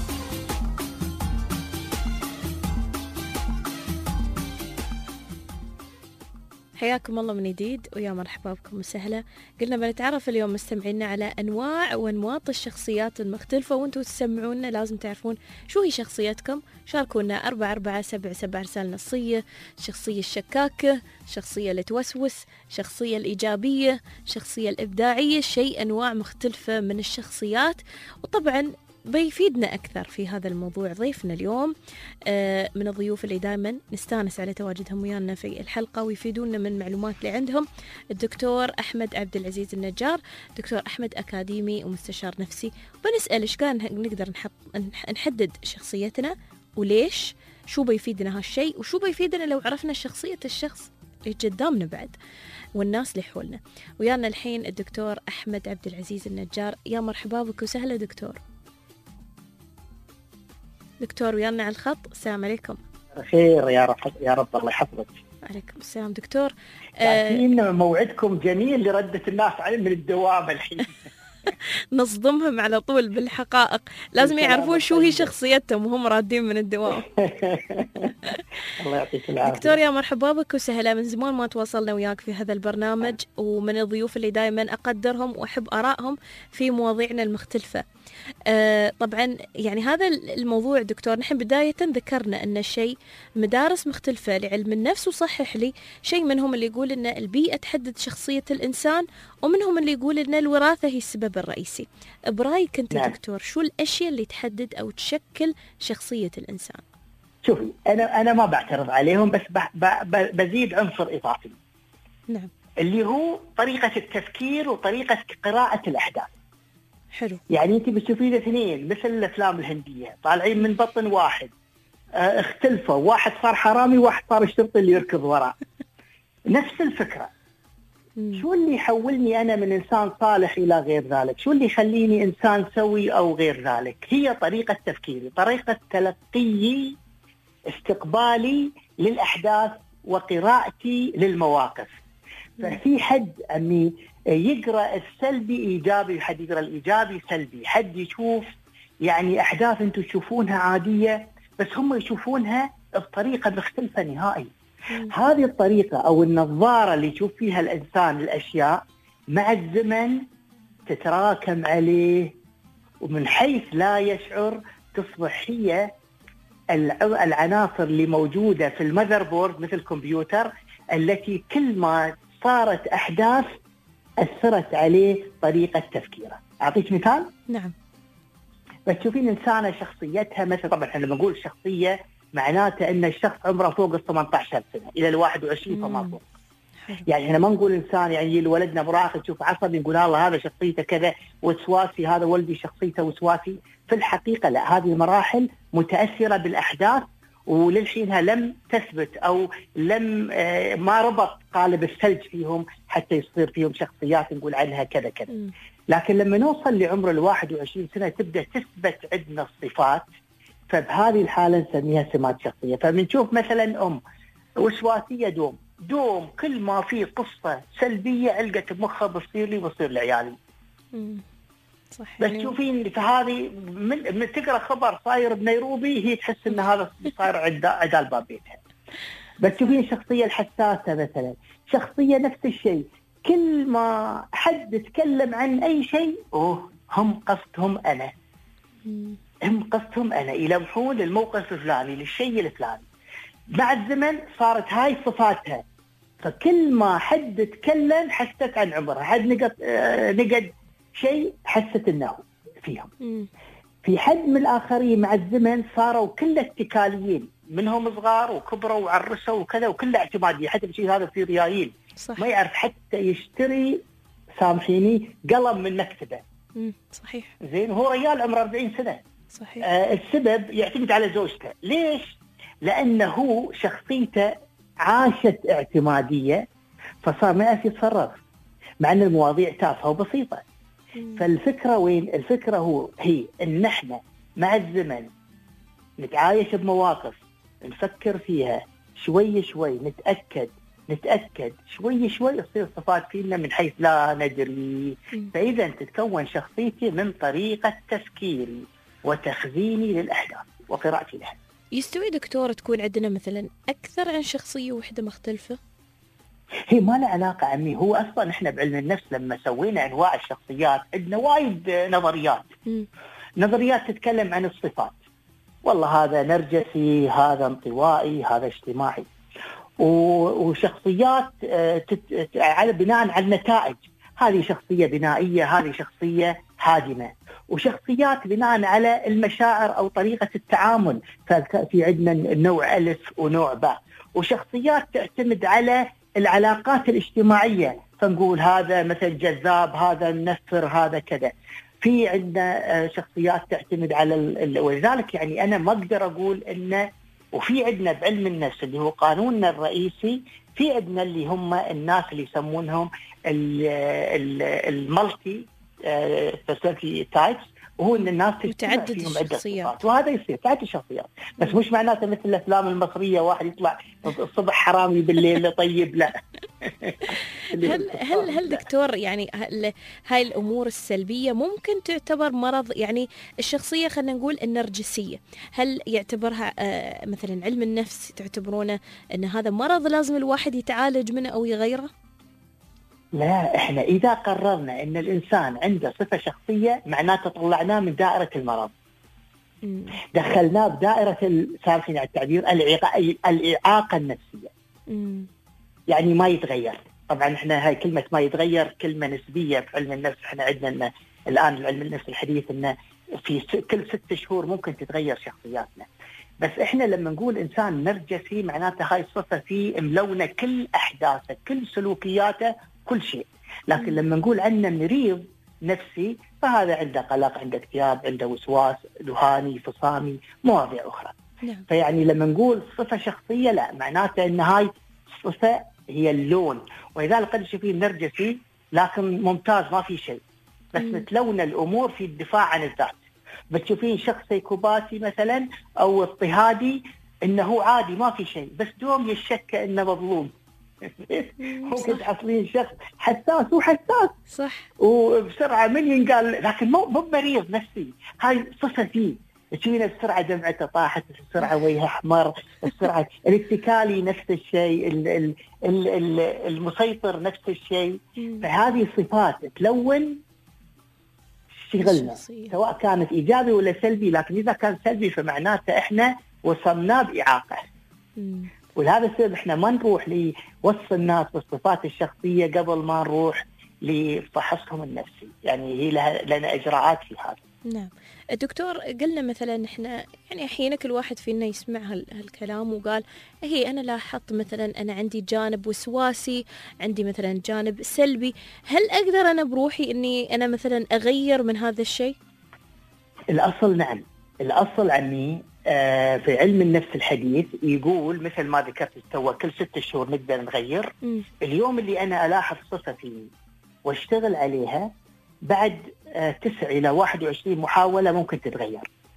حياكم الله من جديد ويا مرحبا بكم وسهلا. قلنا بنتعرف اليوم مستمعينا على أنواع وأنماط الشخصيات المختلفة، وانتوا تسمعونا لازم تعرفون شو هي شخصيتكم. شاركونا 4477 رسالة نصية. الشخصية الشكاكة، الشخصية اللي توسوس، الشخصية الإيجابية، الشخصية الإبداعية، شيء أنواع مختلفة من الشخصيات. وطبعا بيفيدنا أكثر في هذا الموضوع ضيفنا اليوم من الضيوف اللي دائما نستانس على تواجدهم ويانا في الحلقة ويفيدونا من معلومات اللي عندهم، الدكتور أحمد عبد العزيز النجار. دكتور أحمد أكاديمي ومستشار نفسي، بنسأل إيش كان نقدر نحدد شخصيتنا وليش، شو بيفيدنا هالشيء وشو بيفيدنا لو عرفنا شخصية الشخص اللي قدامنا بعد والناس اللي حولنا. ويانا الحين الدكتور أحمد عبد العزيز النجار. يا مرحبا بك وسهلا دكتور. دكتور ويانا على الخط، السلام عليكم.
خير يا رب الله يحفظك.
عليكم السلام دكتور.
موعدكم جميل لردة الناس من الدوام الحين.
نصدمهم على طول بالحقائق، لازم يعرفون شو هي شخصيتهم وهم رادين من الدوام.
الله يعطيك العافية
دكتور. يا مرحبا بك وسهلا، من زمان ما تواصلنا وياك في هذا البرنامج، ومن الضيوف اللي دائما أقدرهم وأحب آرائهم في مواضيعنا المختلفة. طبعا يعني هذا الموضوع دكتور، نحن بداية ذكرنا أن الشيء مدارس مختلفة لعلم النفس، وصحح لي شيء منهم اللي يقول أن البيئة تحدد شخصية الإنسان، ومنهم اللي يقول أن الوراثة هي السبب الرئيسي. برأيك أنت دكتور، شو الأشياء اللي تحدد أو تشكل شخصية الإنسان؟
شوفي، أنا ما بعترض عليهم، بس بزيد عنصر إضافي.
نعم.
اللي هو طريقة التفكير وطريقة قراءة الأحداث.
حلو.
يعني أنت بتشوفين اثنين مثل الأفلام الهندية طالعين من بطن واحد، اختلفوا، واحد صار حرامي واحد صار الشرطي اللي يركض وراء. نفس الفكرة. شو اللي يحولني أنا من إنسان صالح إلى غير ذلك؟ شو اللي يخليني إنسان سوي أو غير ذلك؟ هي طريقة تفكيري، طريقة تلقيي، استقبالي للأحداث وقراءتي للمواقف. ففي حد أمي يقرأ السلبي إيجابي وحد يقرأ الإيجابي سلبي، حد يشوف يعني أحداث أنتم تشوفونها عادية بس هم يشوفونها بطريقة مختلفة نهائي. هذه الطريقة أو النظارة اللي يشوف فيها الإنسان الأشياء مع الزمن تتراكم عليه، ومن حيث لا يشعر تصبح هي العناصر اللي موجودة في المذر بورد مثل الكمبيوتر، التي كل ما صارت أحداث أثرت عليه طريقة تفكيره. أعطيك مثال؟
نعم.
بتشوفين إنسانة شخصيتها مثل، طبعا احنا لما نقول شخصية معناته أن الشخص عمره فوق 18 سنة إلى 21 فما فوق. يعني احنا ما نقول إنسان يعني لولدنا مراهق تشوف عصبي نقول الله هذا شخصيته كذا وسواسي، هذا ولدي شخصيته وسواسي. في الحقيقة لا، هذه المراحل متأثرة بالأحداث وللحينها لم تثبت أو لم ما ربط قالب الثلج فيهم حتى يصير فيهم شخصيات نقول عنها كذا كذا. لكن لما نوصل لعمر 21 سنة تبدأ تثبت عندنا الصفات، فبهذه الحالة نسميها سمات شخصية. فبنشوف مثلا وسواسية دوم كل ما في قصة سلبية علقت بمخها بصير لي بصير لعيالي.
صح.
بس تشوفين فهذه من تقرأ خبر صاير بنيروبي هي تحس ان هذا صاير عدال باب بيتها. بس تشوفين الشخصية الحساسة مثلا، شخصية نفس الشيء، كل ما حد يتكلم عن اي شيء هم قصدهم انا، هم قصدهم أنا، يلمحون الموقف الفلاني للشيء الفلاني. مع الزمن صارت هاي صفاتها، فكل ما حد تكلم حست عن عمرها، حد نقد شيء حست إنه فيهم. في حد من الآخرين مع الزمن صاروا كل اتكاليين، منهم صغار وكبروا وعرسوا وكذا وكل اعتمادية، حتى الشيء هذا في ريايل ما يعرف حتى يشتري، سامحيني، قلم من مكتبه.
صحيح.
زين، هو ريال عمره 40 سنة.
صحيح.
السبب يعتمد على زوجته. ليش؟ لأنه شخصيته عاشت اعتمادية فصار ما يعرف يتصرف مع أن المواضيع تافهة وبسيطة. فالفكرة وين؟ الفكرة هي أن احنا مع الزمن نتعايش بمواقف، نفكر فيها شوي شوي، نتأكد شوي شوي تصير صفات فينا من حيث لا ندري. فإذا تتكون شخصيتي من طريقة تفكيري وتخزيني للأحداث وقراءتي لها.
يستوي دكتور تكون عندنا مثلا أكثر عن شخصية واحدة مختلفة؟
هي ما لها علاقة عمي، هو أصلا إحنا بعلم النفس لما سوينا أنواع الشخصيات عندنا وايد نظريات تتكلم عن الصفات. والله هذا نرجسي، هذا انطوائي، هذا اجتماعي، وشخصيات على بناء على النتائج. هذه شخصية بنائية، هذه شخصية هادمة. وشخصيات بناء على المشاعر أو طريقة التعامل. في عندنا نوع ألف ونوع باء، وشخصيات تعتمد على العلاقات الاجتماعية، فنقول هذا مثلا جذاب، هذا منفر، هذا كذا. في عندنا شخصيات تعتمد على ولذلك يعني أنا ما أقدر أقول إنه. وفي عندنا بعلم النفس اللي هو قانوننا الرئيسي، في عندنا اللي هم الناس اللي يسمونهم المالتي بيرسوناليتي تايبس، وهو ان الناس
متعدد الشخصيات،
وهذا يصير تعدد الشخصيات، بس مش معناته مثل الافلام المصريه واحد يطلع الصبح حرامي بالليل طيب، لا.
هل دكتور يعني هاي الامور السلبيه ممكن تعتبر مرض؟ يعني الشخصيه خلينا نقول النرجسيه، هل يعتبرها مثلا علم النفس تعتبرونه ان هذا مرض لازم الواحد يتعالج منه او يغيره؟
لا، احنا اذا قررنا ان الانسان عنده صفه شخصيه معناته طلعناه من دائره المرض، دخلناه بدائره سامحيني على التعبير الاعاقه النفسيه. يعني ما يتغير. طبعا احنا هاي كلمه ما يتغير كلمه نسبيه في علم النفس. احنا عندنا الان علم النفس الحديث انه في كل 6 شهور ممكن تتغير شخصياتنا، بس احنا لما نقول انسان نرجسي معناته هاي الصفه فيه ملونه كل احداثه، كل سلوكياته، كل شيء. لكن لما نقول عنه مريض نفسي فهذا عنده قلق، عنده اكتئاب، عنده وسواس ذهاني، فصامي، مواضيع أخرى.
نعم.
فيعني لما نقول صفة شخصية لا، معناته أن هاي الصفة هي اللون، ولذلك قد تشوفين نرجسي لكن ممتاز ما في شيء، بس متلون الأمور في الدفاع عن الذات. بتشوفين شخص سيكوباتي مثلا أو اضطهادي إنه عادي ما في شيء، بس دوم يشك إنه مظلوم. ممكن تحصلين شخص حساس وحساس
صح،
وبسرعه من ينقال، لكن مو مريض نفسي، هاي صفه فيه. تشوفين بسرعه دمعته طاحت، بسرعه وجهه احمر، بسرعه الاتكالي نفس الشيء، المسيطر نفس الشيء. فهذه الصفات تلون شغلنا سواء كانت ايجابي ولا سلبي، لكن اذا كان سلبي فمعناته احنا وصلناه باعاقه. ولهذا السبب احنا ما نروح لوصف الناس بالصفات الشخصيه قبل ما نروح لفحصهم النفسي، يعني هي لنا اجراءات في هذا.
نعم الدكتور، قلنا مثلا احنا يعني احيانا كل واحد فينا يسمع هالكلام وقال هي انا لاحظت مثلا انا عندي جانب وسواسي، عندي مثلا جانب سلبي، هل اقدر انا بروحي اني انا مثلا اغير من هذا الشيء؟
الاصل نعم، الاصل عني في علم النفس الحديث يقول مثل ما ذكرت تو كل 6 شهور نقدر نغير. اليوم اللي أنا ألاحظ صفة فيني واشتغل عليها بعد 9 إلى 21 محاولة ممكن تتغير.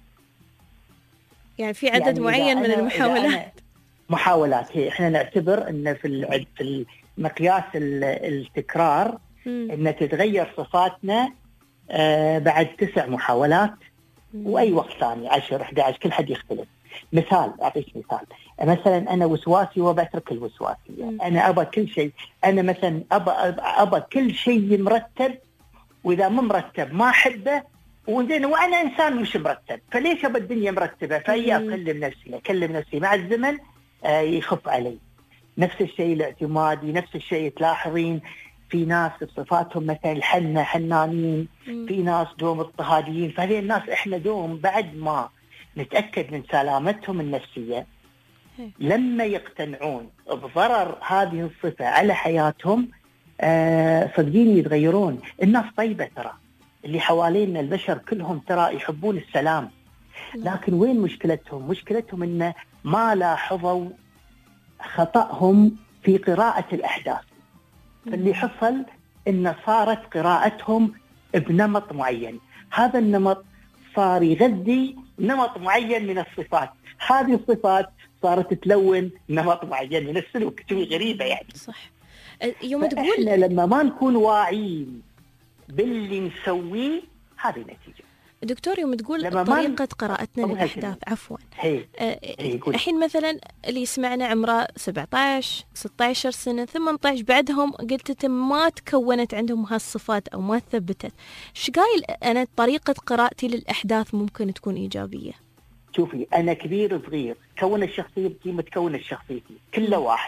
يعني في عدد معين من المحاولات؟
محاولات هي احنا نعتبر أن في المقياس التكرار أن تتغير صفاتنا بعد 9 محاولات، وأي وقت ثاني 10 11 كل حد يختلف. مثال أعطيك مثال، مثلا أنا وسواسي وبترك الوسواسي، أنا أبى كل شيء، أنا مثلا أبى كل شيء مرتب، وإذا ما مرتب ما أحبه، وأنا إنسان مش مرتب، فليش أبى الدنيا مرتبة؟ فهي أكلم نفسي مع الزمن يخف علي. نفس الشيء الاعتمادي، نفس الشيء تلاحظين في ناس بصفاتهم مثلا الحنة حنانين، في ناس دوم اضطهاديين، فهذه الناس احنا دوم بعد ما نتأكد من سلامتهم النفسية لما يقتنعون بضرر هذه الصفة على حياتهم صدقيني يتغيرون. الناس طيبة ترى، اللي حوالينا البشر كلهم ترى يحبون السلام، لكن وين مشكلتهم؟ مشكلتهم إن ما لاحظوا خطأهم في قراءة الأحداث. فاللي حصل إن صارت قراءتهم بنمط معين، هذا النمط صار يغذي نمط معين من الصفات، هذه الصفات صارت تلون نمط معين من السلوك. شوي غريبة يعني.
صح. يوم تقول
إحنا لما ما نكون واعيين باللي نسويه هذه النتيجة.
دكتور، يوم تقول طريقة قراءتنا للأحداث، عفوا الحين مثلا اللي يسمعنا عمره 17 16 سنة 18 بعدهم قلت ما تكونت عندهم هالصفات أو ما ثبتت، شو قايل أنا طريقة قراءتي للأحداث ممكن تكون إيجابية؟
شوفي أنا كبير صغير كون الشخصية بتي متكون الشخصيتي كل واحد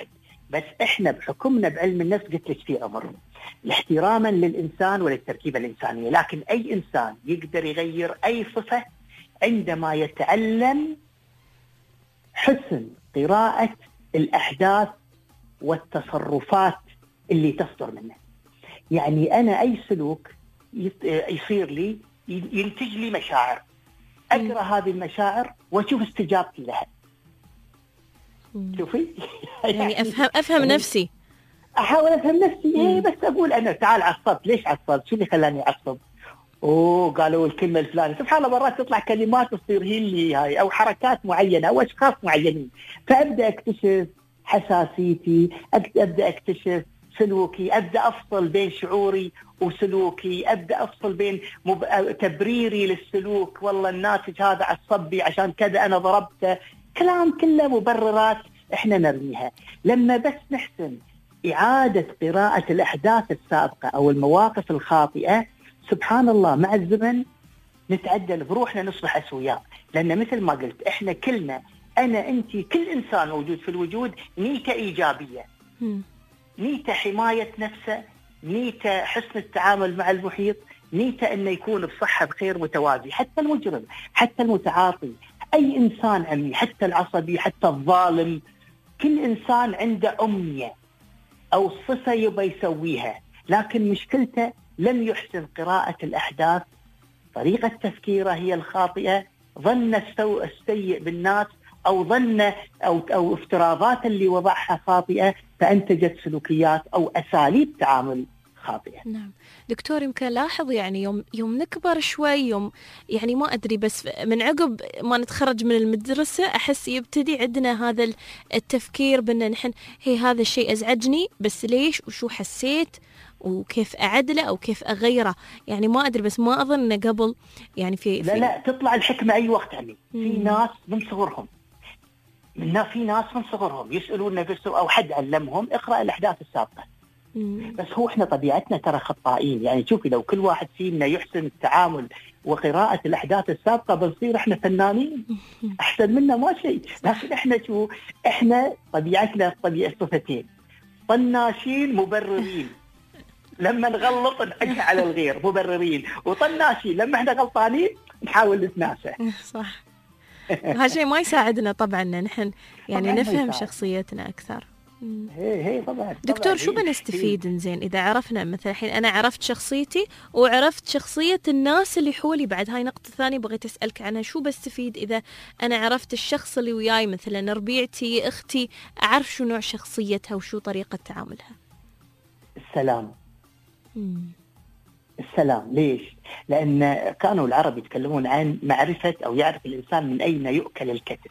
بس احنا بحكمنا بعلم النفس قلت لك في عمر احتراما للإنسان وللتركيبة الإنسانية، لكن أي إنسان يقدر يغير أي صفة عندما يتعلم حسن قراءة الأحداث والتصرفات اللي تصدر منه. يعني أنا أي سلوك يصير لي ينتج لي مشاعر، أقرأ هذه المشاعر وأشوف استجابتي لها. شوفي
يعني أفهم نفسي،
أحاول أفهم نفسي. بس أقول أنا تعال عصبت، ليش عصبت؟ شو اللي خلاني أعصب؟ قالوا الكلمة الفلانية. سبحان الله مرات تطلع كلمات تصير هي اللي هاي، أو حركات معينة أو أشخاص معينين، فأبدأ أكتشف حساسيتي، أبدأ أكتشف سلوكي، أبدأ أفصل بين شعوري وسلوكي، أبدأ أفصل بين تبريري للسلوك، والله الناتج هذا عصبي عشان كذا أنا ضربته، كلام كله مبررات إحنا نرميها. لما بس نحسن إعادة قراءة الأحداث السابقة أو المواقف الخاطئة، سبحان الله مع الزمن نتعدل بروحنا، نصبح أسوياء. لأن مثل ما قلت إحنا كلنا، أنا أنت كل إنسان موجود في الوجود نيته إيجابية، نيته حماية نفسه، نيته حسن التعامل مع المحيط، نيته أنه يكون بصحة بخير متوازي. حتى المجرم، حتى المتعاطي، أي إنسان عمي، حتى العصبي، حتى الظالم، كل إنسان عنده أمنية أو صفة يبى يسويها، لكن مشكلته لم يحسن قراءة الأحداث، طريقة تفكيره هي الخاطئة، ظن السيء بالناس، أو ظن أو افتراضات اللي وضعها خاطئة، فأنتجت سلوكيات أو أساليب تعامل خاطئة.
نعم دكتور، يمكن لاحظ يعني يوم نكبر شوي، يوم يعني ما أدري، بس من عقب ما نتخرج من المدرسة أحس يبتدي عندنا هذا التفكير بأن نحن هذا الشيء أزعجني، بس ليش وشو حسيت وكيف أعدله أو كيف أغيره. يعني ما أدري، بس ما أظن قبل يعني
لا تطلع الحكمة أي وقت عمي. في ناس من صغرهم، في ناس من صغرهم يسألون نفسهم أو حد علمهم اقرأ الأحداث السابقة. بس هو احنا طبيعتنا ترى خطائين. يعني شوفي لو كل واحد فينا يحسن التعامل وقراءة الأحداث السابقة بنصير احنا فنانين، أحسن منا ما شيء. لكن احنا طبيعتنا صفتين، طناشين مبررين، لما نغلط نحكي على الغير مبررين، وطناشين لما احنا غلطانين نحاول نتناسى.
صح. هذا شيء ما يساعدنا طبعا نحن يعني نفهم شخصيتنا أكثر.
هي طبعا.
دكتور شو بنستفيد إنزين إذا عرفنا مثلا الحين أنا عرفت شخصيتي وعرفت شخصية الناس اللي حولي؟ بعد هاي نقطة ثانية بغيت أسألك عنها، شو بستفيد إذا أنا عرفت الشخص اللي وياي، مثلا ربيعتي، أختي، أعرف شو نوع شخصيتها وشو طريقة تعاملها؟
السلام. السلام. ليش؟ لأن كانوا العرب يتكلمون عن معرفة أو يعرف الإنسان من أين يؤكل الكتف.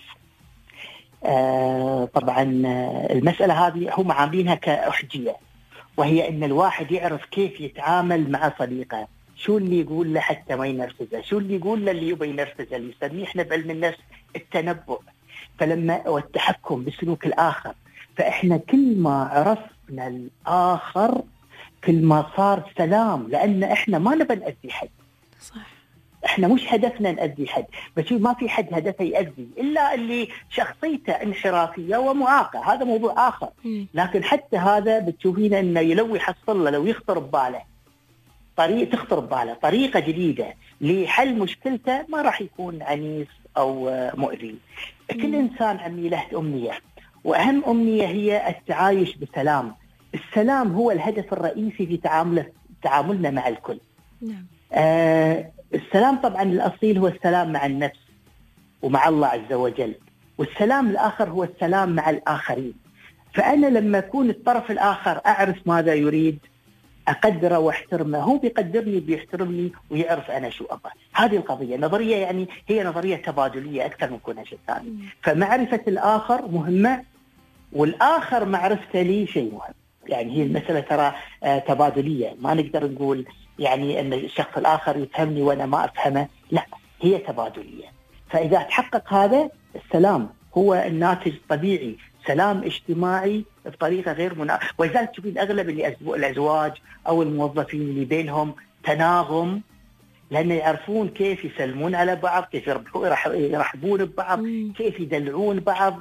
طبعا المسألة هذه هم عاملينها كأحجية، وهي أن الواحد يعرف كيف يتعامل مع صديقه، شو اللي يقول له حتى ما ينرفزه، شو اللي يقول له اللي يبي ينرفزه، اللي يسميه احنا بعلم النفس التنبؤ، والتحكم بسلوك الآخر. فإحنا كل ما عرفنا الآخر كل ما صار سلام، لأن إحنا ما نبي نأذي حد.
صح.
إحنا مش هدفنا نأذي حد، بس ما في حد هدفه يأذي إلا اللي شخصيته انحرافية ومعاقة، هذا موضوع آخر. لكن حتى هذا بتشوفينه إنه لو يحصل له، لو يخطر بباله تخطر بباله طريقة جديدة لحل مشكلته، ما راح يكون عنيف أو مؤذي. كل إنسان عمي له أمنية، وأهم أمنية هي التعايش بسلام. السلام هو الهدف الرئيسي في تعاملنا مع الكل.
نعم.
السلام طبعا الأصيل هو السلام مع النفس ومع الله عز وجل، والسلام الآخر هو السلام مع الآخرين. فأنا لما أكون الطرف الآخر أعرف ماذا يريد، أقدره واحترمه، هو بيقدرني بيحترمني ويعرف أنا شو أبغى. هذه القضية نظرية، يعني هي نظرية تبادلية أكثر من كونها شيء ثاني. فمعرفة الآخر مهمة، والآخر معرفته لي شيء مهم. يعني هي المسألة ترى تبادلية، ما نقدر نقول يعني أن الشخص الآخر يفهمني وأنا ما أفهمه، لا، هي تبادلية. فإذا تحقق هذا السلام هو الناتج الطبيعي، سلام اجتماعي بطريقة غير ولذلك تشوفين أغلب الأزواج أو الموظفين اللي بينهم تناغم، لأن يعرفون كيف يسلمون على بعض، كيف يرحبون ببعض، كيف يدلعون بعض،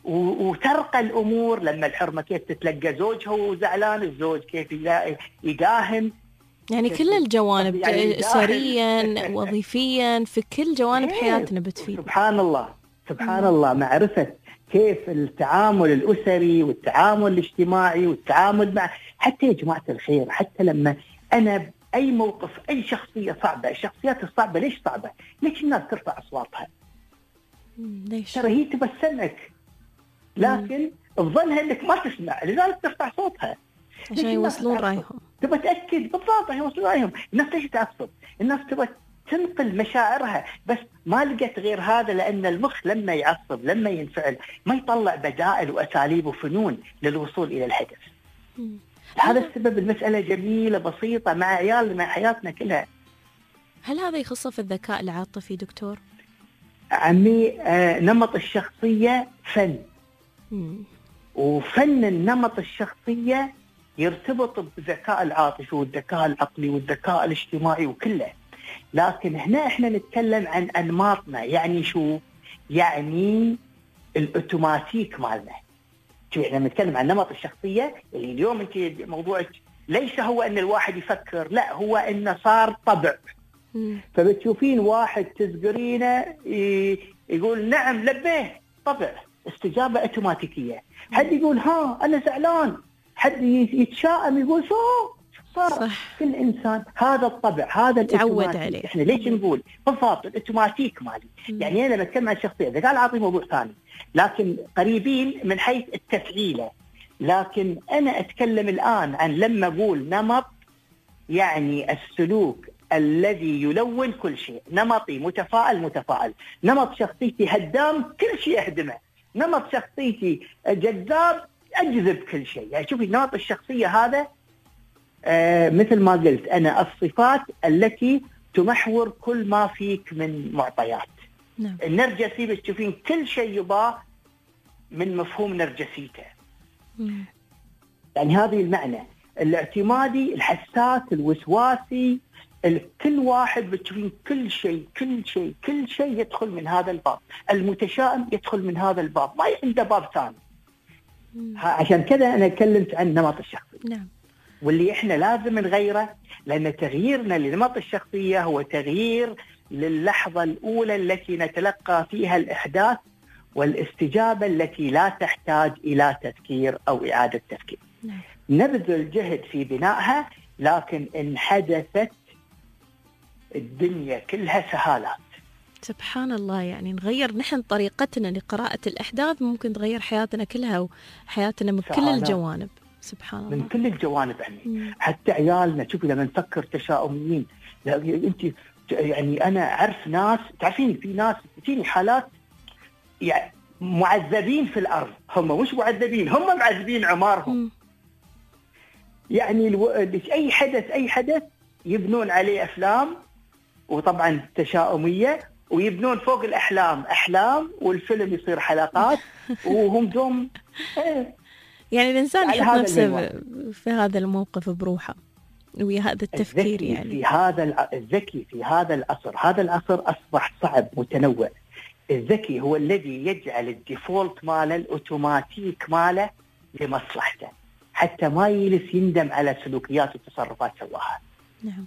وترقى الأمور لما الحرمة كيف تتلقى زوجها وزعلان، الزوج كيف يداهم،
يعني كل الجوانب
يعني
أسريا وظيفيا، في كل جوانب حياتنا بتفيد.
سبحان الله سبحان الله، معرفة كيف التعامل الأسري والتعامل الاجتماعي والتعامل مع، حتى يا جماعة الخير، حتى لما أنا أي موقف، أي شخصية صعبة، الشخصيات الصعبة ليش صعبة؟ ليش الناس ترفع أصواتها؟
ليش؟
ترى هي تبسمك لكن بظنها انك ما تسمع، لذلك ترفع صوتها
عشان يوصلون رايهم.
تبى تأكد بالضبط يوصلون رايهم. الناس ليش تعصب؟ الناس تبى تنقل مشاعرها، بس ما لقت غير هذا، لأن المخ لما يعصب لما ينفعل ما يطلع بدائل وأساليب وفنون للوصول إلى الهدف. هذا السبب. المسألة جميلة بسيطة مع عيالنا مع حياتنا كلها.
هل هذا يخص في الذكاء العاطفي دكتور؟
عمي نمط الشخصية فن، وفن النمط الشخصية يرتبط بالذكاء العاطفي والذكاء العقلي والذكاء الاجتماعي وكله. لكن هنا احنا نتكلم عن أنماطنا. يعني شو؟ يعني الأوتوماتيك مالنا. شو احنا نتكلم عن نمط الشخصية اللي اليوم انت موضوعك ليس هو ان الواحد يفكر، لا، هو انه صار طبع. فبتشوفين واحد تذكرينه يقول نعم لبيه، طبع، استجابة اوتوماتيكية. حد يقول ها انا زعلان، حد يتشائم يقول شو صار. كل انسان هذا الطبع، هذا
تعود عليه.
احنا ليش نقول بالضبط الاوتوماتيك مالي؟ يعني انا لما اتكلم عن الشخصيه، الذكاء العاطفي موضوع ثاني، لكن قريبين من حيث التفعيله. لكن انا اتكلم الان عن لما اقول نمط، يعني السلوك الذي يلون كل شيء. نمطي متفائل، نمط شخصيتي هدام، كل شيء اهدمه. نمط شخصيتي جذاب، اجذب كل شيء. يعني شوفي نمط الشخصيه هذا مثل ما قلت أنا الصفات التي تمحور كل ما فيك من معطيات.
نعم.
النرجسي بتشوفين كل شيء يباه من مفهوم نرجسيته. يعني هذه المعنى. الاعتمادي، الحساس، الوسواسي، كل واحد بتشوفين كل شيء يدخل من هذا الباب. المتشائم يدخل من هذا الباب، ما عنده باب ثاني. عشان كذا أنا تكلمت عن نمط الشخصية.
نعم.
واللي احنا لازم نغيره، لأن تغييرنا لنمط الشخصية هو تغيير للحظة الأولى التي نتلقى فيها الإحداث والاستجابة التي لا تحتاج إلى تفكير أو إعادة تفكير. نبذل جهد في بنائها، لكن إن حدثت الدنيا كلها سهالات.
سبحان الله، يعني نغير نحن طريقتنا لقراءة الأحداث، ممكن تغير حياتنا كلها وحياتنا من كل الجوانب. سبحان الله،
من كل الجوانب. يعني حتى عيالنا، شوفي لما نفكر تشاؤميين، لا انت يعني انا اعرف ناس، تعرفين في ناس تجيني حالات يعني معذبين في الارض، هم مش معذبين، هم معذبين عمارهم. يعني اي حدث يبنون عليه افلام، وطبعا تشاؤمية، ويبنون فوق الاحلام احلام، والفيلم يصير حلقات وهم دوم.
يعني الإنسان يحط نفسه في هذا الموقف بروحه ويا هذا التفكير. يعني
في هذا الذكي في هذا العصر، هذا العصر أصبح صعب متنوع. الذكي هو الذي يجعل الديفولت ماله، الأوتوماتيك ماله لمصلحته، حتى ما يجلس يندم على سلوكيات وتصرفات سواها.
نعم.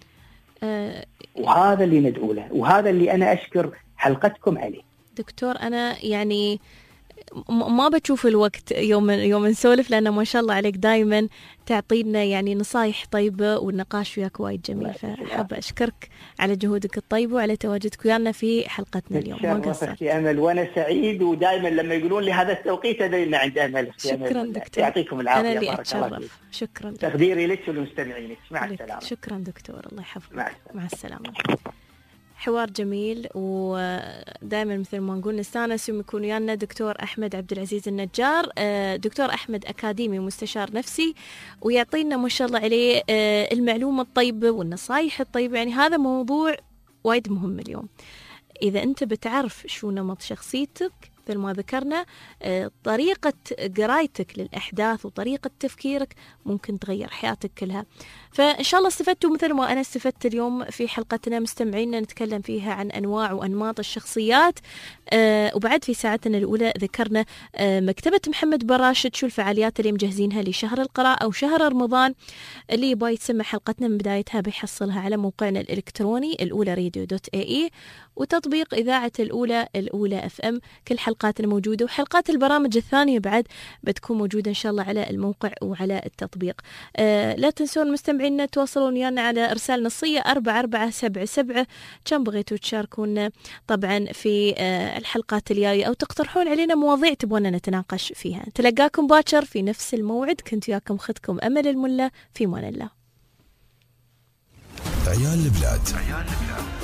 وهذا اللي ندعو له، وهذا اللي أنا أشكر حلقتكم عليه.
دكتور، أنا يعني ما بتشوف الوقت يوم نسولف، لأنه ما شاء الله عليك دائما تعطينا يعني نصايح طيبة، والنقاش وياك وايد جميل. فحابة أشكرك على جهودك الطيبة وعلى تواجدك ويانا في حلقتنا اليوم. ما قصرت.
أمل، وأنا سعيد، ودائما لما يقولون لي هذا التوقيت أدري عند أمل.
شكرا دكتور،
يعطيكم العافية.
أنا اللي أتشرف. شكرا،
تقديري لك وللمستمعين. مع السلامة.
شكرا دكتور، الله يحفظك.
مع
السلامة. حوار جميل، ودائما مثل ما نقول نستانس يوم يكون ويانا دكتور أحمد عبد العزيز النجار. دكتور أحمد أكاديمي مستشار نفسي، ويعطينا ما شاء الله عليه المعلومة الطيبة والنصايح الطيبة. يعني هذا موضوع وايد مهم اليوم. إذا أنت بتعرف شو نمط شخصيتك، مثل ما ذكرنا طريقة قرايتك للأحداث وطريقة تفكيرك ممكن تغير حياتك كلها. فإن شاء الله استفدتوا مثل ما أنا استفدت اليوم في حلقتنا مستمعينا، نتكلم فيها عن أنواع وأنماط الشخصيات. وبعد في ساعتنا الأولى ذكرنا مكتبة محمد براشد شو الفعاليات اللي مجهزينها لشهر القراءة أو شهر رمضان، اللي يبغى يسمع حلقتنا من بدايتها بيحصلها على موقعنا الإلكتروني الأولى radio.ae وتطبيق إذاعة الأولى FM. كل حلقاتنا موجودة، وحلقات البرامج الثانية بعد بتكون موجودة إن شاء الله على الموقع وعلى التطبيق. لا تنسون مستمعينا تواصلون ويانا على إرسال نصية 4477 كم بغيتوا تشاركونا طبعا في الحلقات الجاية أو تقترحون علينا مواضيع تبغونا نتناقش فيها. تلقاكم باكر في نفس الموعد. كنت وياكم أختكم أمل الملا، في مان الله.
عيال البلاد.